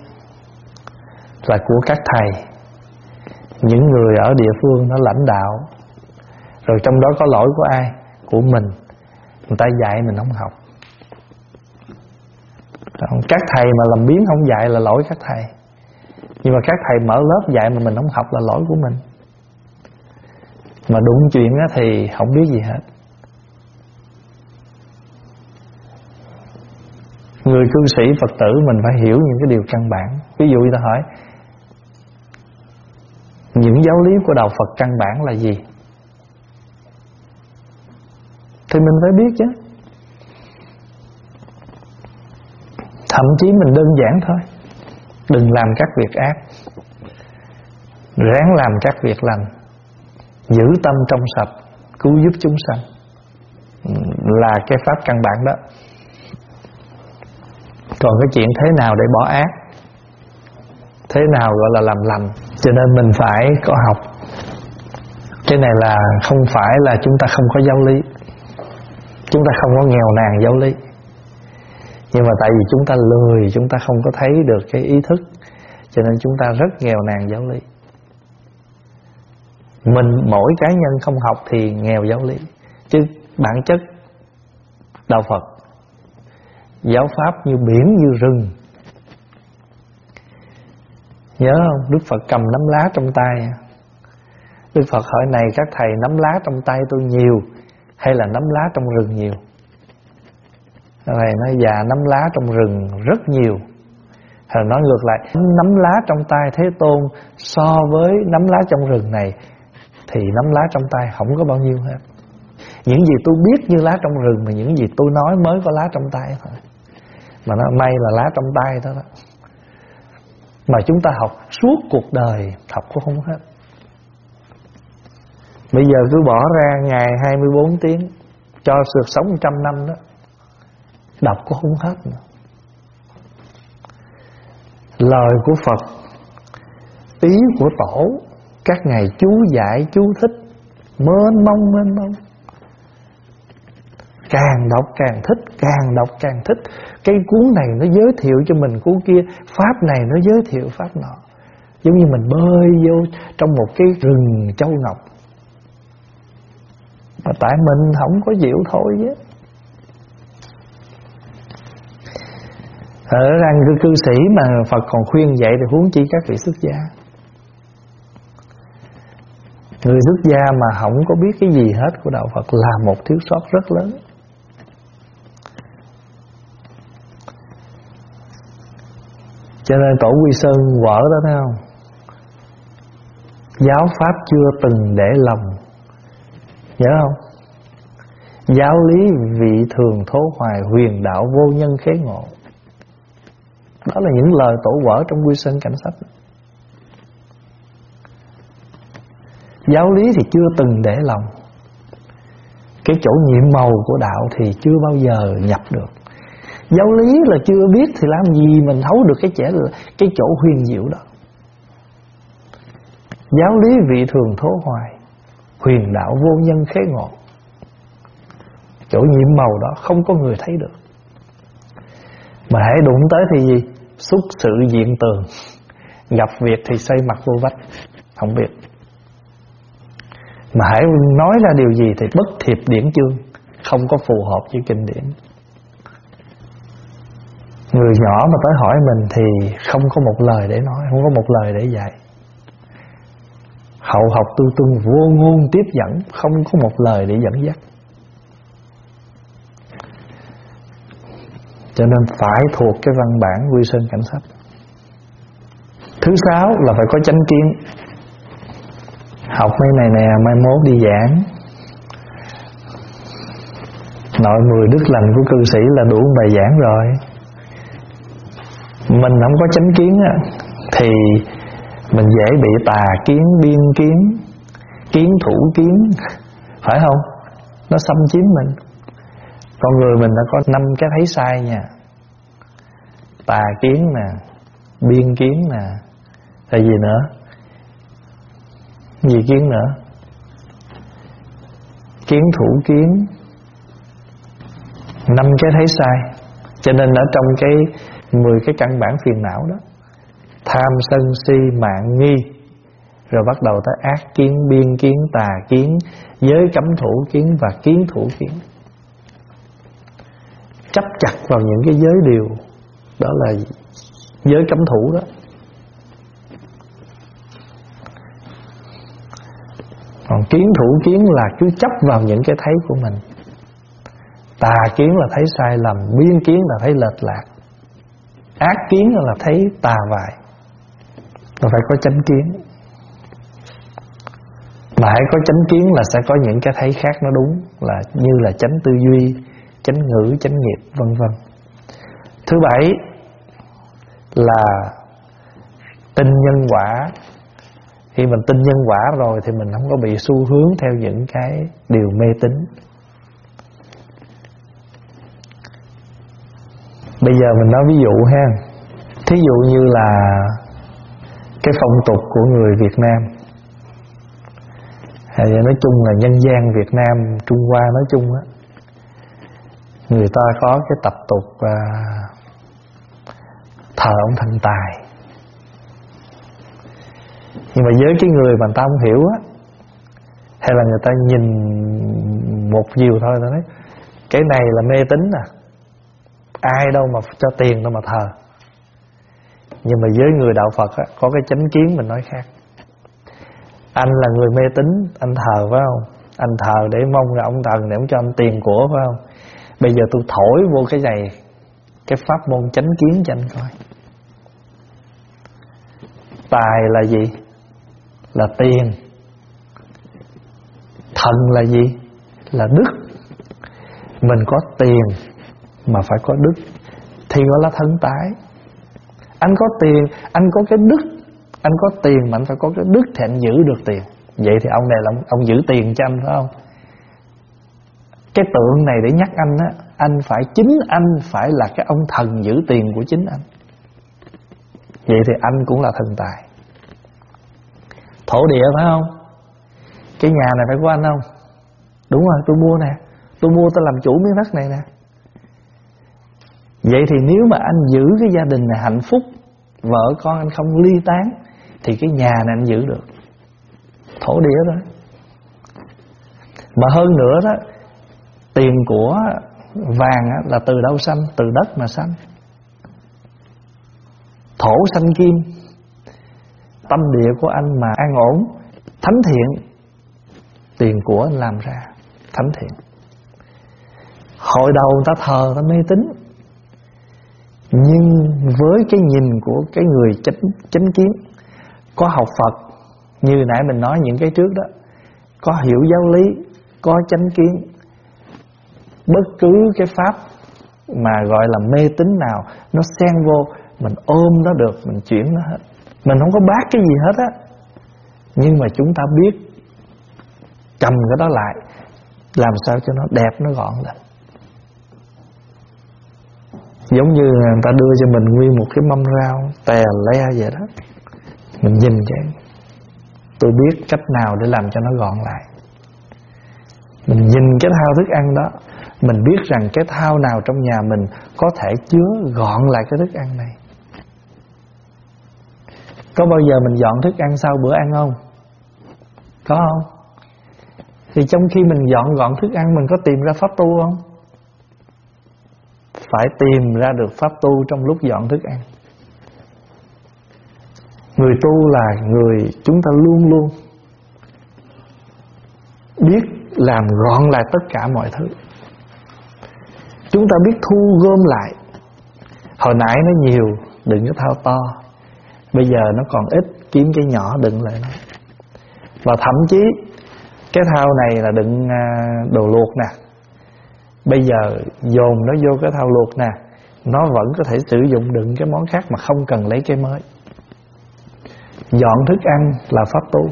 là của các thầy, những người ở địa phương nó lãnh đạo. Rồi trong đó có lỗi của ai? Của mình. Người ta dạy mình không học. Các thầy mà làm biếng không dạy là lỗi các thầy. Nhưng mà các thầy mở lớp dạy mà mình không học là lỗi của mình. Mà đụng chuyện á thì không biết gì hết. Người cư sĩ Phật tử mình phải hiểu những cái điều căn bản. Ví dụ như ta hỏi những giáo lý của đạo Phật căn bản là gì, thì mình phải biết chứ. Thậm chí mình đơn giản thôi: đừng làm các việc ác, ráng làm các việc lành, giữ tâm trong sạch, cứu giúp chúng sanh, là cái pháp căn bản đó. Còn cái chuyện thế nào để bỏ ác, thế nào gọi là làm lành, cho nên mình phải có học. Cái này là không phải là chúng ta không có giáo lý, chúng ta không có nghèo nàn giáo lý, nhưng mà tại vì chúng ta lười, chúng ta không có thấy được cái ý thức, cho nên chúng ta rất nghèo nàn giáo lý. Mình mỗi cá nhân không học thì nghèo giáo lý, chứ bản chất đạo Phật giáo pháp như biển như rừng. Nhớ không? Đức Phật cầm nắm lá trong tay. Đức Phật hỏi: này các thầy, nắm lá trong tay tôi nhiều hay là nắm lá trong rừng nhiều? Thầy nói: dạ, nắm lá trong rừng rất nhiều. Thầy nói ngược lại: nắm lá trong tay Thế Tôn so với nắm lá trong rừng này thì nắm lá trong tay không có bao nhiêu hết. Những gì tôi biết như lá trong rừng, mà những gì tôi nói mới có lá trong tay thôi. Mà nó may là lá trong tay đó đó. Mà chúng ta học suốt cuộc đời, học cũng không hết. Bây giờ cứ bỏ ra ngày 24 tiếng cho sự sống 100 năm đó, đọc cũng không hết nữa. Lời của Phật, ý của Tổ, các ngày chú dạy, chú thích, mênh mông. Càng đọc càng thích, càng đọc càng thích. Cái cuốn này nó giới thiệu cho mình cuốn kia, pháp này nó giới thiệu pháp nọ. Giống như mình bơi vô trong một cái rừng châu ngọc, mà tại mình không có chịu thôi chứ. Ở rằng cư sĩ mà Phật còn khuyên vậy thì huống chi các vị xuất gia. Người xuất gia mà không có biết cái gì hết của đạo Phật là một thiếu sót rất lớn. Cho nên Tổ Quy Sơn vở đó thấy không? Giáo pháp chưa từng để lòng, nhớ không? Giáo lý vị thường thố hoài, huyền đạo vô nhân khế ngộ. Đó là những lời Tổ vở trong Quy Sơn Cảnh Sách. Giáo lý thì chưa từng để lòng, cái chỗ nhiệm màu của đạo thì chưa bao giờ nhập được. Giáo lý là chưa biết thì làm gì mình thấu được cái chỗ huyền diệu đó. Giáo lý vị thường thố hoài, huyền đạo vô nhân khế ngộ. Chỗ nhiệm màu đó không có người thấy được. Mà hãy đụng tới thì gì? Xúc sự diện tường, gặp việc thì xây mặt vô vách, không biết. Mà hãy nói ra điều gì thì bất thiệp điển chương, không có phù hợp với kinh điển. Người nhỏ mà tới hỏi mình thì không có một lời để nói, không có một lời để dạy. Hậu học tư tuân vô ngôn tiếp dẫn, không có một lời để dẫn dắt. Cho nên phải thuộc cái văn bản Quy Sơn Cảnh Sách. Thứ 6 là phải có chánh kiến. Học mấy này nè, mai mốt đi giảng nội 10 đức lành của cư sĩ là đủ bài giảng rồi. Mình không có chánh kiến á, thì mình dễ bị tà kiến, biên kiến, kiến thủ kiến, phải không? Nó xâm chiếm mình. Con người mình đã có 5 cái thấy sai nha. Tà kiến nè, biên kiến nè, là gì nữa? Gì kiến nữa? Kiến thủ kiến, 5 cái thấy sai. Cho nên ở trong cái 10 cái căn bản phiền não đó, tham sân si mạn nghi, rồi bắt đầu tới ác kiến, biên kiến, tà kiến, giới cấm thủ kiến và kiến thủ kiến. Chấp chặt vào những cái giới điều đó là giới cấm thủ đó. kiến thủ kiến là cứ chấp vào những cái thấy của mình. Tà kiến là thấy sai lầm, biên kiến là thấy lệch lạc, ác kiến là thấy tà vại. Nó phải có chánh kiến. Mà hãy có chánh kiến là sẽ có những cái thấy khác nó đúng, là như là chánh tư duy, chánh ngữ, chánh nghiệp, vân vân. Thứ bảy là tin nhân quả. Khi mình tin nhân quả rồi thì mình không có bị xu hướng theo những cái điều mê tín. Bây giờ mình nói ví dụ ha. Thí dụ như là cái phong tục của người Việt Nam, hay nói chung là nhân gian Việt Nam, Trung Hoa nói chung á, người ta có cái tập tục thờ ông thần tài. Nhưng mà với cái người mà người ta không hiểu á, hay là người ta nhìn một chiều thôi, ta nói cái này là mê tín à, ai đâu mà cho tiền đâu mà thờ. Nhưng mà với người đạo Phật á, có cái chánh kiến mình nói khác. Anh là người mê tín, anh thờ phải không? Anh thờ để mong là ông thần để ông cho anh tiền của phải không? Bây giờ tôi thổi vô cái này, cái pháp môn chánh kiến cho anh coi. Tài là gì? Là tiền. Thần là gì? Là đức. Mình có tiền mà phải có đức thì gọi là thần tài. Anh có tiền, anh có cái đức. Anh có tiền mà anh phải có cái đức thì anh giữ được tiền. Vậy thì ông này là ông giữ tiền cho anh phải không? Cái tượng này để nhắc anh á, anh phải chính anh phải là cái ông thần giữ tiền của chính anh. Vậy thì anh cũng là thần tài. Thổ địa phải không? Cái nhà này phải của anh không? Đúng rồi, tôi mua nè. Tôi mua tôi làm chủ miếng đất này nè. Vậy thì nếu mà anh giữ cái gia đình này hạnh phúc, vợ con anh không ly tán, thì cái nhà này anh giữ được. Thổ địa đó. Mà hơn nữa đó, tiền của vàng là từ đâu sanh? Từ đất mà sanh. Thổ sanh kim. Tâm địa của anh mà an ổn, thánh thiện, tiền của anh làm ra thánh thiện. Hồi đầu người ta thờ, người ta mê tín, nhưng với cái nhìn của cái người chánh kiến, có học Phật, như nãy mình nói những cái trước đó, có hiểu giáo lý, có chánh kiến, bất cứ cái pháp mà gọi là mê tín nào nó xen vô, mình ôm nó được, mình chuyển nó hết. Mình không có bác cái gì hết á, nhưng mà chúng ta biết cầm cái đó lại, làm sao cho nó đẹp, nó gọn lên. Giống như người ta đưa cho mình nguyên một cái mâm rau tè le vậy đó, mình nhìn vậy, tôi biết cách nào để làm cho nó gọn lại. Mình nhìn cái thao thức ăn đó, mình biết rằng cái thao nào trong nhà mình có thể chứa gọn lại cái thức ăn này. Có bao giờ mình dọn thức ăn sau bữa ăn không? Có không? Thì trong khi mình dọn gọn thức ăn, mình có tìm ra pháp tu không? Phải tìm ra được pháp tu trong lúc dọn thức ăn. Người tu là người chúng ta luôn luôn biết làm gọn lại tất cả mọi thứ. Chúng ta biết thu gom lại. Hồi nãy nó nhiều, đừng có thao to. Bây giờ nó còn ít, kiếm cái nhỏ đựng lại nó. Và thậm chí cái thao này là đựng đồ luộc nè, bây giờ dồn nó vô cái thao luộc nè, nó vẫn có thể sử dụng đựng cái món khác mà không cần lấy cái mới. Dọn thức ăn là pháp tu.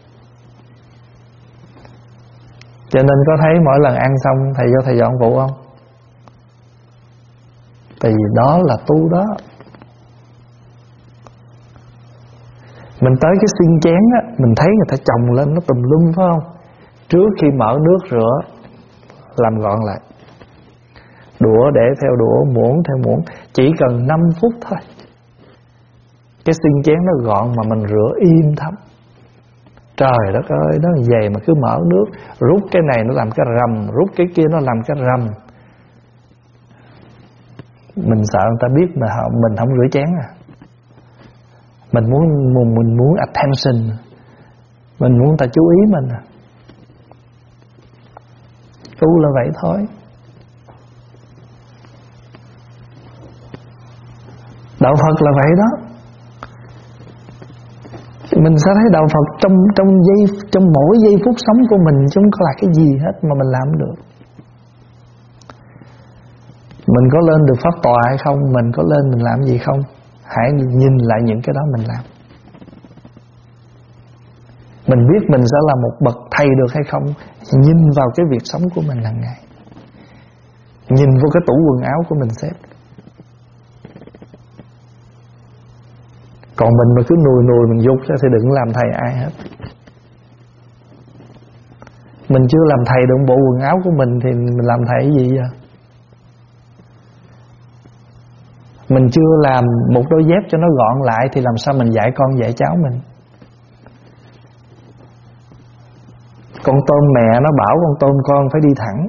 Cho nên có thấy mỗi lần ăn xong thầy vô thầy dọn phụ không? Tại vì đó là tu đó. Mình tới cái xiên chén á, mình thấy người ta chồng lên nó tùm lum phải không? Trước khi mở nước rửa, làm gọn lại. Đũa để theo đũa, muỗng theo muỗng. Chỉ cần 5 phút thôi, cái xiên chén nó gọn mà mình rửa im thấm. Trời đất ơi, nó về mà cứ mở nước, rút cái này nó làm cái rầm, rút cái kia nó làm cái rầm. Mình sợ người ta biết mà mình không rửa chén à. Mình muốn attention, mình muốn người ta chú ý mình à. Tu là vậy thôi. Đạo Phật là vậy đó. Mình sẽ thấy đạo Phật trong mỗi giây phút sống của mình, chứ không có là cái gì hết mà mình làm được. Mình có lên được pháp tòa hay không, mình có lên mình làm gì không, hãy nhìn lại những cái đó mình làm. Mình biết mình sẽ là một bậc thầy được hay không, nhìn vào cái việc sống của mình hàng ngày, nhìn vô cái tủ quần áo của mình xếp. Còn mình mà cứ nùi mình dục ra thì đừng làm thầy ai hết. Mình chưa làm thầy được bộ quần áo của mình thì mình làm thầy cái gì vậy? Mình chưa làm một đôi dép cho nó gọn lại thì làm sao mình dạy con dạy cháu mình? Con tôm mẹ nó bảo con tôm con phải đi thẳng.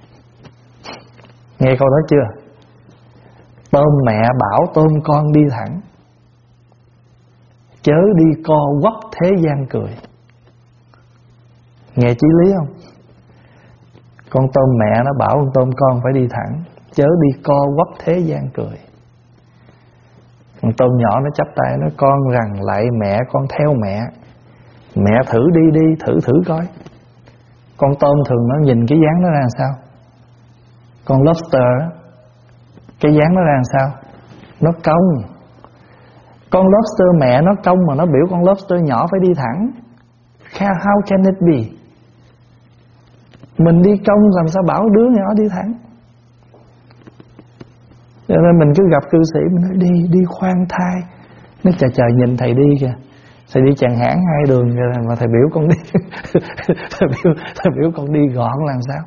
Nghe câu đó chưa? Tôm mẹ bảo tôm con đi thẳng, chớ đi co quắp thế gian cười. Nghe chí lý không? Con tôm mẹ nó bảo con tôm con phải đi thẳng, chớ đi co quắp thế gian cười. Con tôm nhỏ nó chắp tay nói con rằng lại mẹ, con theo mẹ. Mẹ thử đi thử coi. Con tôm thường nó nhìn cái dáng nó ra làm sao? Con lobster cái dáng nó ra làm sao? Nó cong. Con lobster mẹ nó cong mà nó biểu con lobster nhỏ phải đi thẳng. How can it be? Mình đi cong làm sao bảo đứa nhỏ đi thẳng? Cho nên mình cứ gặp cư sĩ mình nói đi khoan thai. Nó trời nhìn thầy đi kìa, thầy đi chàng hãng 2 đường kìa, mà thầy biểu con đi thầy biểu con đi gọn làm sao?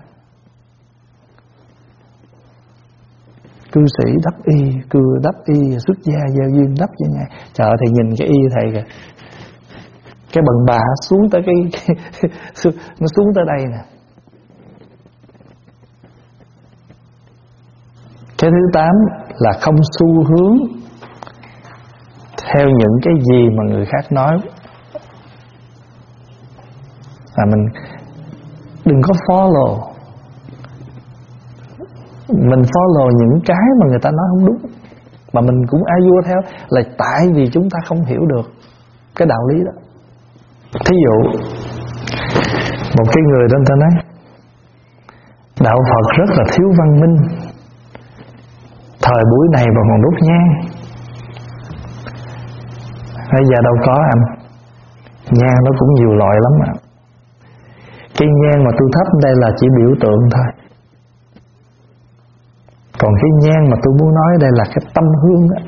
Cư sĩ đắp y, cưa đắp y, xuất gia gieo duyên đắp cho nhà. Trời ơi, thầy nhìn cái y thầy kìa, cái bần bà xuống tới cái nó xuống tới đây nè. Cái thứ 8 là không xu hướng theo những cái gì mà người khác nói. Mình đừng có follow. Mình follow những cái mà người ta nói không đúng, mà mình cũng a vua theo, là tại vì chúng ta không hiểu được cái đạo lý đó. Thí dụ một cái người đó, người ta nói đạo Phật rất là thiếu văn minh, thời buổi này mà còn đốt nhang. Bây giờ đâu có anh, nhang nó cũng nhiều loại lắm ạ. Cái nhang mà tôi thắp đây là chỉ biểu tượng thôi, còn cái nhang mà tôi muốn nói đây là cái tâm hương đó.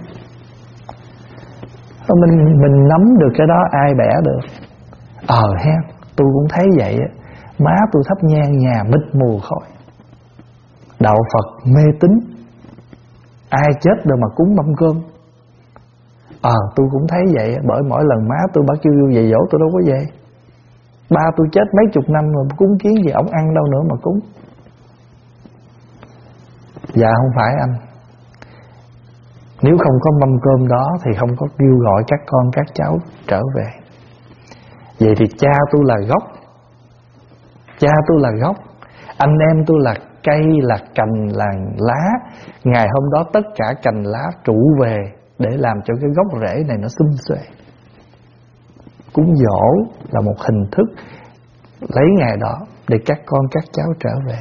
Mình nắm được cái đó ai bẻ được. Ha, tôi cũng thấy vậy á. Má tôi thắp nhang nhà mịt mù khói. Đạo Phật mê tín, ai chết rồi mà cúng mâm cơm. Tôi cũng thấy vậy. Bởi mỗi lần má tôi bà kêu về dỗ tôi đâu có về. Ba tôi chết mấy chục năm rồi cúng kiến gì ổng ăn đâu nữa mà cúng. Dạ không phải anh. Nếu không có mâm cơm đó thì không có kêu gọi các con các cháu trở về. Vậy thì cha tôi là gốc, cha tôi là gốc, anh em tôi là cây, là cành, là lá. Ngày hôm đó tất cả cành lá trụ về để làm cho cái gốc rễ này nó xum xuê. Cúng dỗ là một hình thức lấy ngày đó để các con các cháu trở về.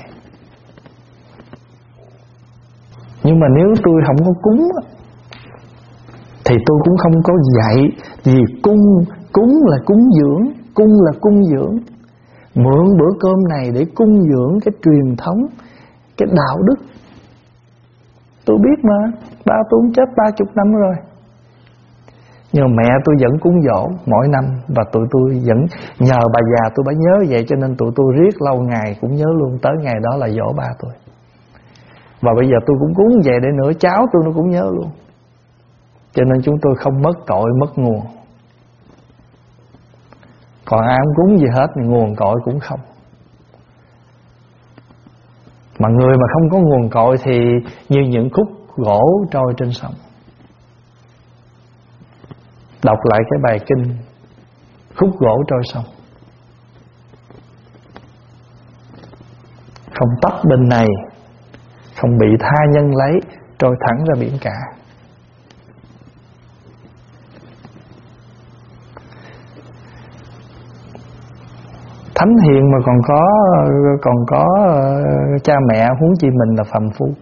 Nhưng mà nếu tôi không có cúng thì tôi cũng không có dạy gì. Cúng là cúng dưỡng, cung là cung dưỡng. Mượn bữa cơm này để cung dưỡng cái truyền thống, cái đạo đức. Tôi biết mà, ba tôi cũng chết 30 năm rồi, nhưng mà mẹ tôi vẫn cúng dỗ mỗi năm. Và tụi tôi vẫn nhờ bà già tôi bà nhớ vậy, cho nên tụi tôi riết lâu ngày cũng nhớ luôn. Tới ngày đó là dỗ ba tôi. Và bây giờ tôi cũng cúng vậy để nữa cháu tôi nó cũng nhớ luôn. Cho nên chúng tôi không mất cội mất nguồn. Còn ai không cúng gì hết thì nguồn cội cũng không. Mà người mà không có nguồn cội thì như những khúc gỗ trôi trên sông. Đọc lại cái bài kinh khúc gỗ trôi sông. không tấp bên này, không bị tha nhân lấy, trôi thẳng ra biển cả. Thánh hiền mà còn có cha mẹ, huống chi mình là phàm phu.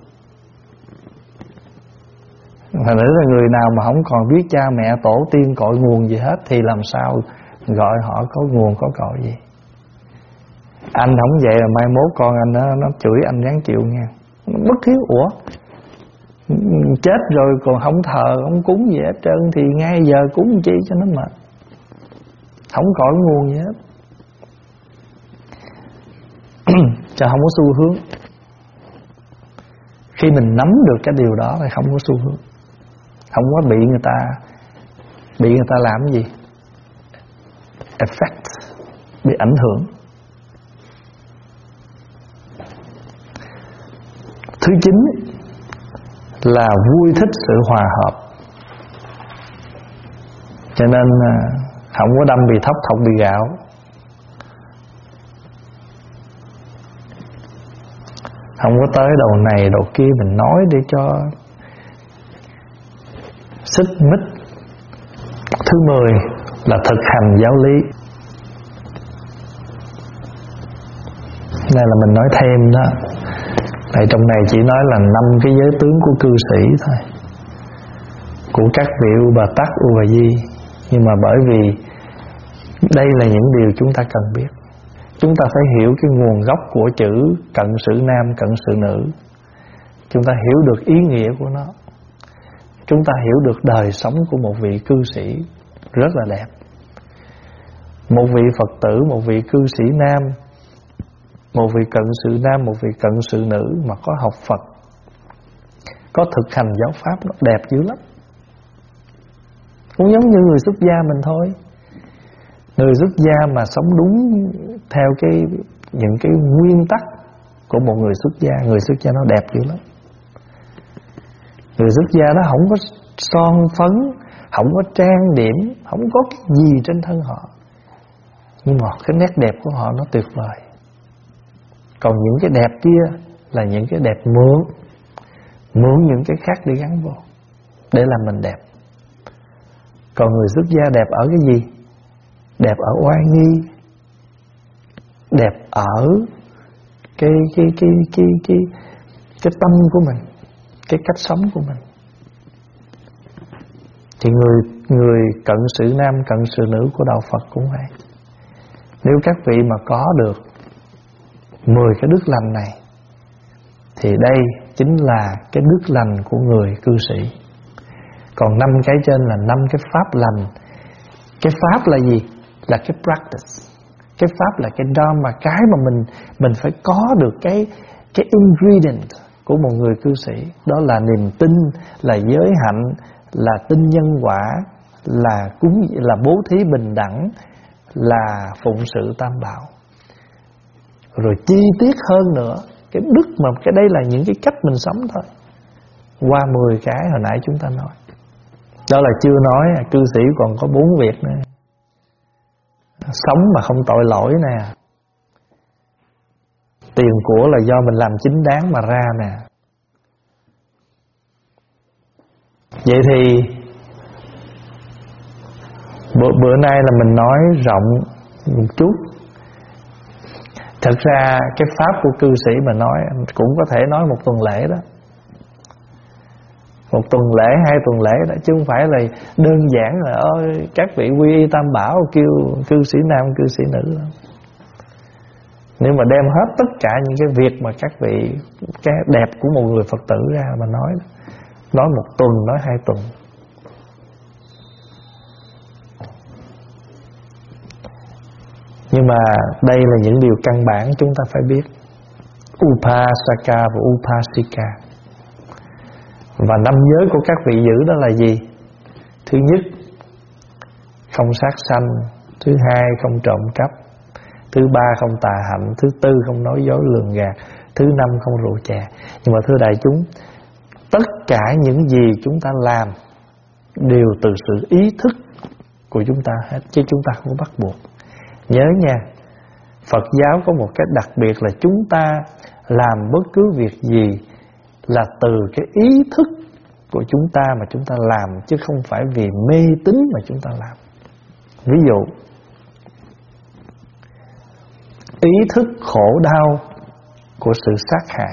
Thành ra là người nào mà không còn biết cha mẹ tổ tiên cội nguồn gì hết thì làm sao gọi họ có nguồn có cội gì. Anh không vậy là mai mốt con anh nó chửi anh ráng chịu nha. Bất hiếu. Ủa, chết rồi còn không thờ không cúng gì hết trơn thì ngay giờ cúng chi cho nó mệt. Không cội nguồn gì hết. Cho không có xu hướng. Khi mình nắm được cái điều đó thì không có xu hướng, không có bị người ta làm cái gì effect, bị ảnh hưởng. Thứ 9 là vui thích sự hòa hợp. Cho nên không có đâm bị thóc, thọc bị gạo. Không có tới đầu này đầu kia mình nói để cho xích mích. Thứ 10 là thực hành giáo lý. Đây là mình nói thêm đó. Tại trong này chỉ nói là 5 cái giới tướng của cư sĩ thôi, của các vị U Bà Tắc, U Bà Di. Nhưng mà bởi vì đây là những điều chúng ta cần biết. Chúng ta phải hiểu cái nguồn gốc của chữ cận sự nam, cận sự nữ. Chúng ta hiểu được ý nghĩa của nó. Chúng ta hiểu được đời sống của một vị cư sĩ rất là đẹp. Một vị Phật tử, một vị cư sĩ nam, một vị cận sự nam, một vị cận sự nữ mà có học Phật, có thực hành giáo pháp, nó đẹp dữ lắm. Cũng giống như người xuất gia mình thôi. Người xuất gia mà sống đúng theo những cái nguyên tắc của một người xuất gia, người xuất gia nó đẹp dữ lắm. Người xuất gia nó không có son phấn, không có trang điểm, không có cái gì trên thân họ, nhưng mà cái nét đẹp của họ nó tuyệt vời. Còn những cái đẹp kia là những cái đẹp mượn những cái khác để gắn vô để làm mình đẹp. Còn người xuất gia đẹp ở cái gì? Đẹp ở oai nghi, đẹp ở cái tâm của mình, cái cách sống của mình. Thì người cận sự nam, cận sự nữ của đạo Phật cũng vậy. Nếu các vị mà có được 10 cái đức lành này thì đây chính là cái đức lành của người cư sĩ. Còn 5 cái trên là 5 cái pháp lành. Cái pháp là gì? Là cái practice. Cái pháp là cái dharma, cái mà mình phải có được cái ingredient của một người cư sĩ. Đó là niềm tin, là giới hạnh, là tin nhân quả, là là bố thí bình đẳng, là phụng sự tam bảo. Rồi chi tiết hơn nữa, cái đức mà cái đây là những cái cách mình sống thôi. Qua 10 cái hồi nãy chúng ta nói. Đó là chưa nói cư sĩ còn có 4 việc nữa. Sống mà không tội lỗi nè, tiền của là do mình làm chính đáng mà ra nè. Vậy thì bữa nay là mình nói rộng một chút. Thật ra cái pháp của cư sĩ mà nói cũng có thể nói một tuần lễ đó. Một tuần lễ, 2 tuần lễ đó, chứ không phải là đơn giản là các vị quy y tam bảo kêu cư sĩ nam, cư sĩ nữ đó. Nếu mà đem hết tất cả những cái việc mà các vị, cái đẹp của một người Phật tử ra mà nói 1 tuần, nói 2 tuần. Nhưng mà đây là những điều căn bản chúng ta phải biết. Upasaka và Upasika. Và 5 giới của các vị giữ đó là gì? Thứ nhất, không sát sanh. Thứ 2, không trộm cắp. Thứ 3, không tà hạnh. Thứ 4, không nói dối lường gạt. Thứ 5, không rượu chè. Nhưng mà thưa đại chúng, tất cả những gì chúng ta làm đều từ sự ý thức của chúng ta hết, chứ chúng ta không bắt buộc. Nhớ nha, Phật giáo có một cái đặc biệt là chúng ta làm bất cứ việc gì là từ cái ý thức của chúng ta mà chúng ta làm, chứ không phải vì mê tín mà chúng ta làm. Ví dụ, ý thức khổ đau của sự sát hại.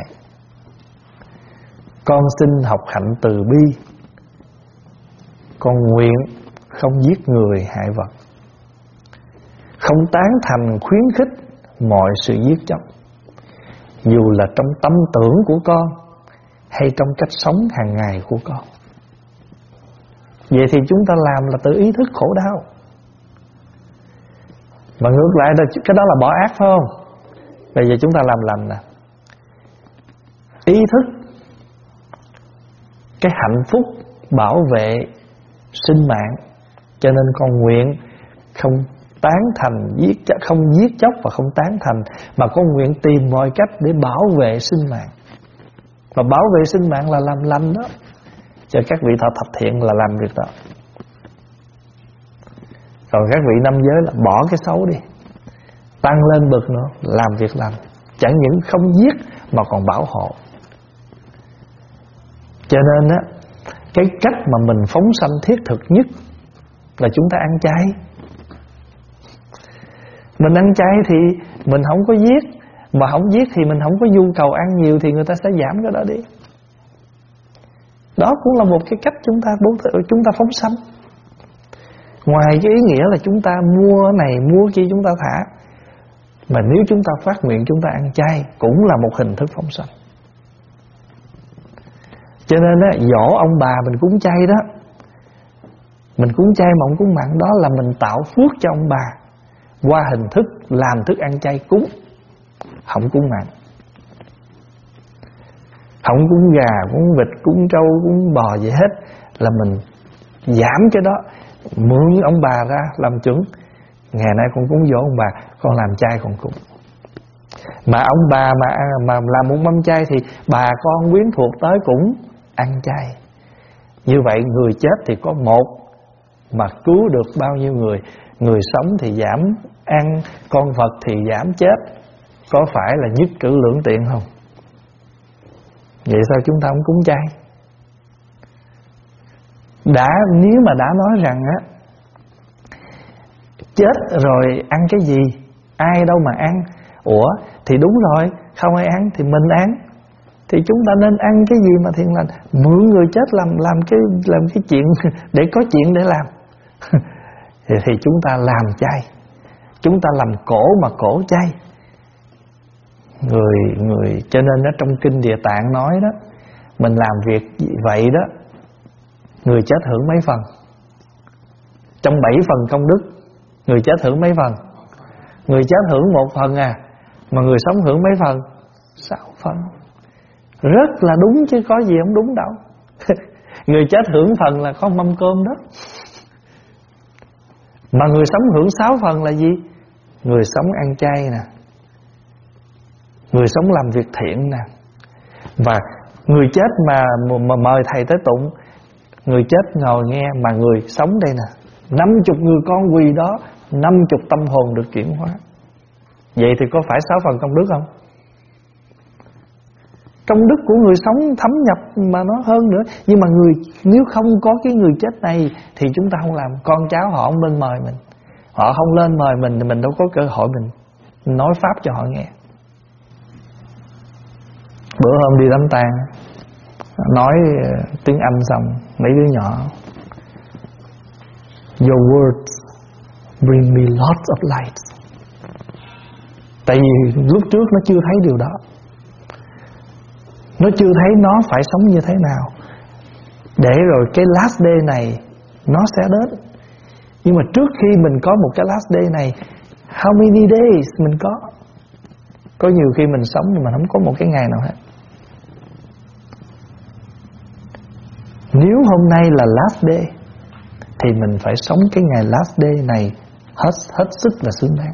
Con xin học hạnh từ bi, con nguyện không giết người hại vật, không tán thành khuyến khích mọi sự giết chóc, dù là trong tâm tưởng của con hay trong cách sống hàng ngày của con. Vậy thì chúng ta làm là từ ý thức khổ đau. Mà ngược lại là cái đó là bỏ ác, phải không? Bây giờ chúng ta làm lành nè. Ý thức cái hạnh phúc bảo vệ sinh mạng, cho nên con nguyện không tán thành không giết chóc và không tán thành, mà con nguyện tìm mọi cách để bảo vệ sinh mạng. Và bảo vệ sinh mạng là làm lành đó. Cho các vị thọ thập thiện là làm việc đó. Còn các vị nam giới là bỏ cái xấu đi, tăng lên bậc nữa, làm việc lành. Chẳng những không giết mà còn bảo hộ. Cho nên á, cái cách mà mình phóng sanh thiết thực nhất là chúng ta ăn chay. Mình ăn chay thì mình không có giết, mà không giết thì mình không có nhu cầu ăn nhiều, thì người ta sẽ giảm cái đó đi. Đó cũng là một cái cách chúng ta phóng sanh. Ngoài cái ý nghĩa là chúng ta mua này mua kia chúng ta thả, mà nếu chúng ta phát nguyện chúng ta ăn chay cũng là một hình thức phóng sanh. Cho nên á, dỗ ông bà mình cúng chay đó, mình cúng chay mà không cúng mặn, đó là mình tạo phước cho ông bà qua hình thức làm thức ăn chay cúng, không cúng mặn. Không cúng gà, cúng vịt, cúng trâu, cúng bò gì hết, là mình giảm cái đó, mượn ông bà ra làm chuẩn. Ngày nay con cúng dỗ ông bà, con làm chay con cúng. Mà ông bà mà làm một mâm chay thì bà con quyến thuộc tới cũng ăn chay. Như vậy người chết thì có một, mà cứu được bao nhiêu người. Người sống thì giảm ăn, con vật thì giảm chết. Có phải là nhất cử lưỡng tiện không? Vậy sao chúng ta không cúng chay? Nếu mà đã nói rằng á, chết rồi ăn cái gì, ai đâu mà ăn. Ủa thì đúng rồi, không ai ăn thì mình ăn. Thì chúng ta nên ăn cái gì mà thiện lành. Mượn người chết làm cái chuyện để có chuyện để làm. Thì chúng ta làm chay, chúng ta làm cổ mà cổ chay. Người cho nên đó, trong kinh Địa Tạng nói đó, mình làm việc vậy đó, người chết hưởng mấy phần? Trong 7 phần công đức, người chết hưởng mấy phần? Người chết hưởng 1 phần à, mà người sống hưởng mấy phần? 6 phần. Rất là đúng chứ có gì không đúng đâu. Người chết hưởng phần là có mâm cơm đó. Mà người sống hưởng 6 phần là gì? Người sống ăn chay nè, người sống làm việc thiện nè. Và người chết mà mời thầy tới tụng, người chết ngồi nghe, mà người sống đây nè, 50 người con quỳ đó, 50 tâm hồn được chuyển hóa. Vậy thì có phải 6 phần công đức không? Công đức của người sống thấm nhập mà nó hơn nữa. Nhưng mà nếu không có cái người chết này thì chúng ta không làm. Con cháu họ không lên mời mình, họ không lên mời mình thì mình đâu có cơ hội mình nói pháp cho họ nghe. Bữa hôm đi đám tang, nói tiếng Anh xong, mấy đứa nhỏ, your words bring me lots of light. Tại vì lúc trước nó chưa thấy điều đó, nó chưa thấy nó phải sống như thế nào, để rồi cái last day này nó sẽ đến. Nhưng mà trước khi mình có một cái last day này, how many days mình có nhiều khi mình sống nhưng mà không có một cái ngày nào hết. Nếu hôm nay là last day thì mình phải sống cái ngày last day này hết sức là xứng đáng.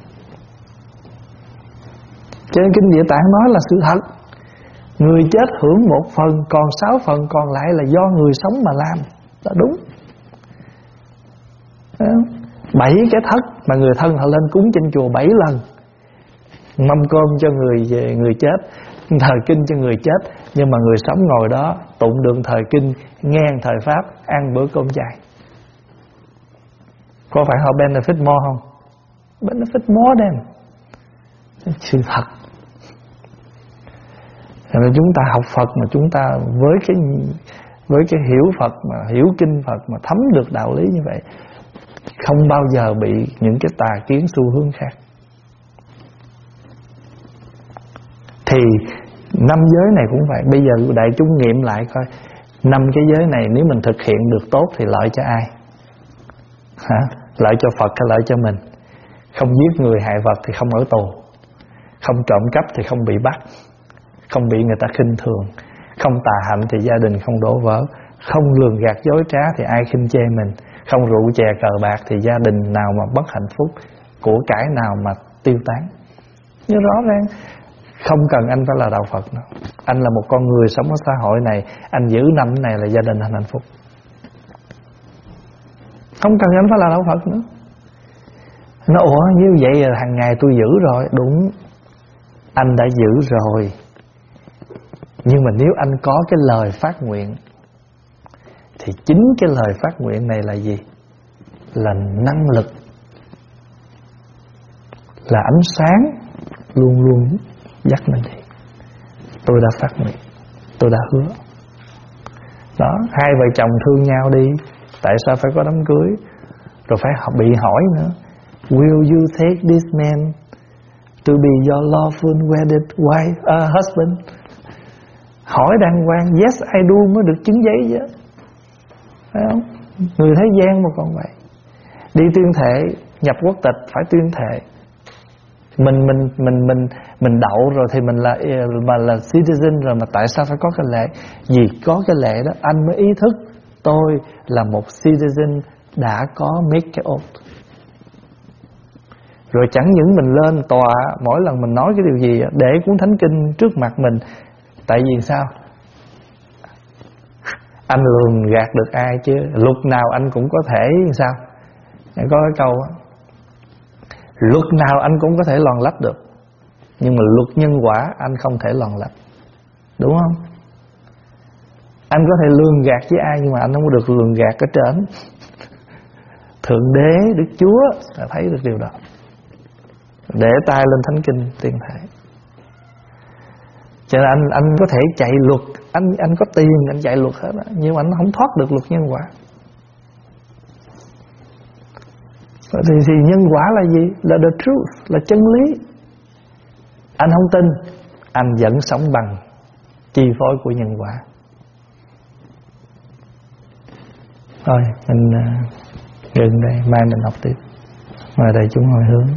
Cho nên kinh Địa Tạng nói là sự thật. Người chết hưởng 1 phần, còn 6 phần còn lại là do người sống mà làm. Đó đúng. 7 cái thất mà người thân họ lên cúng trên chùa 7 lần, mâm cơm cho người chết, thời kinh cho người chết, nhưng mà người sống ngồi đó tụng được thời kinh, nghe thời pháp, ăn bữa cơm chay. Có phải họ benefit more không? Benefit more than. Sự thật. Rồi chúng ta học Phật mà chúng ta với cái hiểu Phật mà hiểu kinh Phật mà thấm được đạo lý như vậy, không bao giờ bị những cái tà kiến xu hướng khác. Thì 5 giới này cũng vậy. Bây giờ đại chúng nghiệm lại coi, 5 cái giới này nếu mình thực hiện được tốt thì lợi cho ai? Hả? Lợi cho Phật hay lợi cho mình? Không giết người hại vật thì không ở tù, không trộm cắp thì không bị bắt, không bị người ta khinh thường, không tà hạnh thì gia đình không đổ vỡ, không lường gạt dối trá thì ai khinh chê mình, không rượu chè cờ bạc thì gia đình nào mà bất hạnh phúc, của cải nào mà tiêu tán. Nhưng rõ ràng không cần anh phải là đạo Phật nữa. Anh là một con người sống ở xã hội này, anh giữ 5 cái này là gia đình anh hạnh phúc. Không cần anh phải là đạo Phật nữa. Nó ủa như vậy là hàng ngày tôi giữ rồi. Đúng, anh đã giữ rồi. Nhưng mà nếu anh có cái lời phát nguyện thì chính cái lời phát nguyện này là gì? Là năng lực, là ánh sáng luôn luôn dắt mình đi. Tôi đã phát nguyện, tôi đã hứa. Đó, hai vợ chồng thương nhau đi, tại sao phải có đám cưới? Rồi phải bị hỏi nữa, will you take this man to be your lawful wedded wife, husband? Hỏi đàng hoàng, yes I do mới được chứng giấy chứ, phải không? Người thế gian mà còn vậy. Đi tuyên thệ, nhập quốc tịch phải tuyên thệ. Mình đậu rồi thì mình là citizen rồi, mà tại sao phải có cái lệ? Vì có cái lệ đó anh mới ý thức tôi là một citizen đã có make cái oath. Rồi chẳng những mình lên tòa mỗi lần mình nói cái điều gì để cuốn thánh kinh trước mặt mình. Tại vì sao? Anh lường gạt được ai chứ? Luật nào anh cũng có thể sao? Có cái câu đó, luật nào anh cũng có thể lòn lách được, nhưng mà luật nhân quả anh không thể lòn lách. Đúng không? Anh có thể lường gạt với ai, nhưng mà anh không có được lường gạt ở trên. Thượng Đế, Đức Chúa đã thấy được điều đó. Để tay lên thánh kinh tuyên thệ. Cho nên anh có thể chạy luật, anh có tiền anh chạy luật hết đó, nhưng mà anh không thoát được luật nhân quả. Thì nhân quả là gì? Là the truth, là chân lý. Anh không tin, anh vẫn sống bằng chi phối của nhân quả. Thôi mình dừng đây, mai mình học tiếp. Mời đại chúng hồi hướng.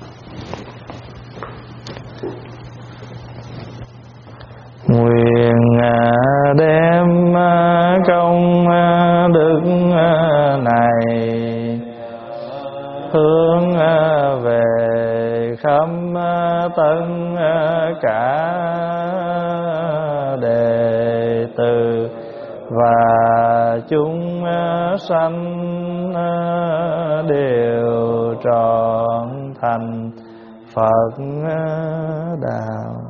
Nguyện đem công đức này hướng về khắp tất cả đệ tử và chúng sanh đều trọn thành Phật đạo.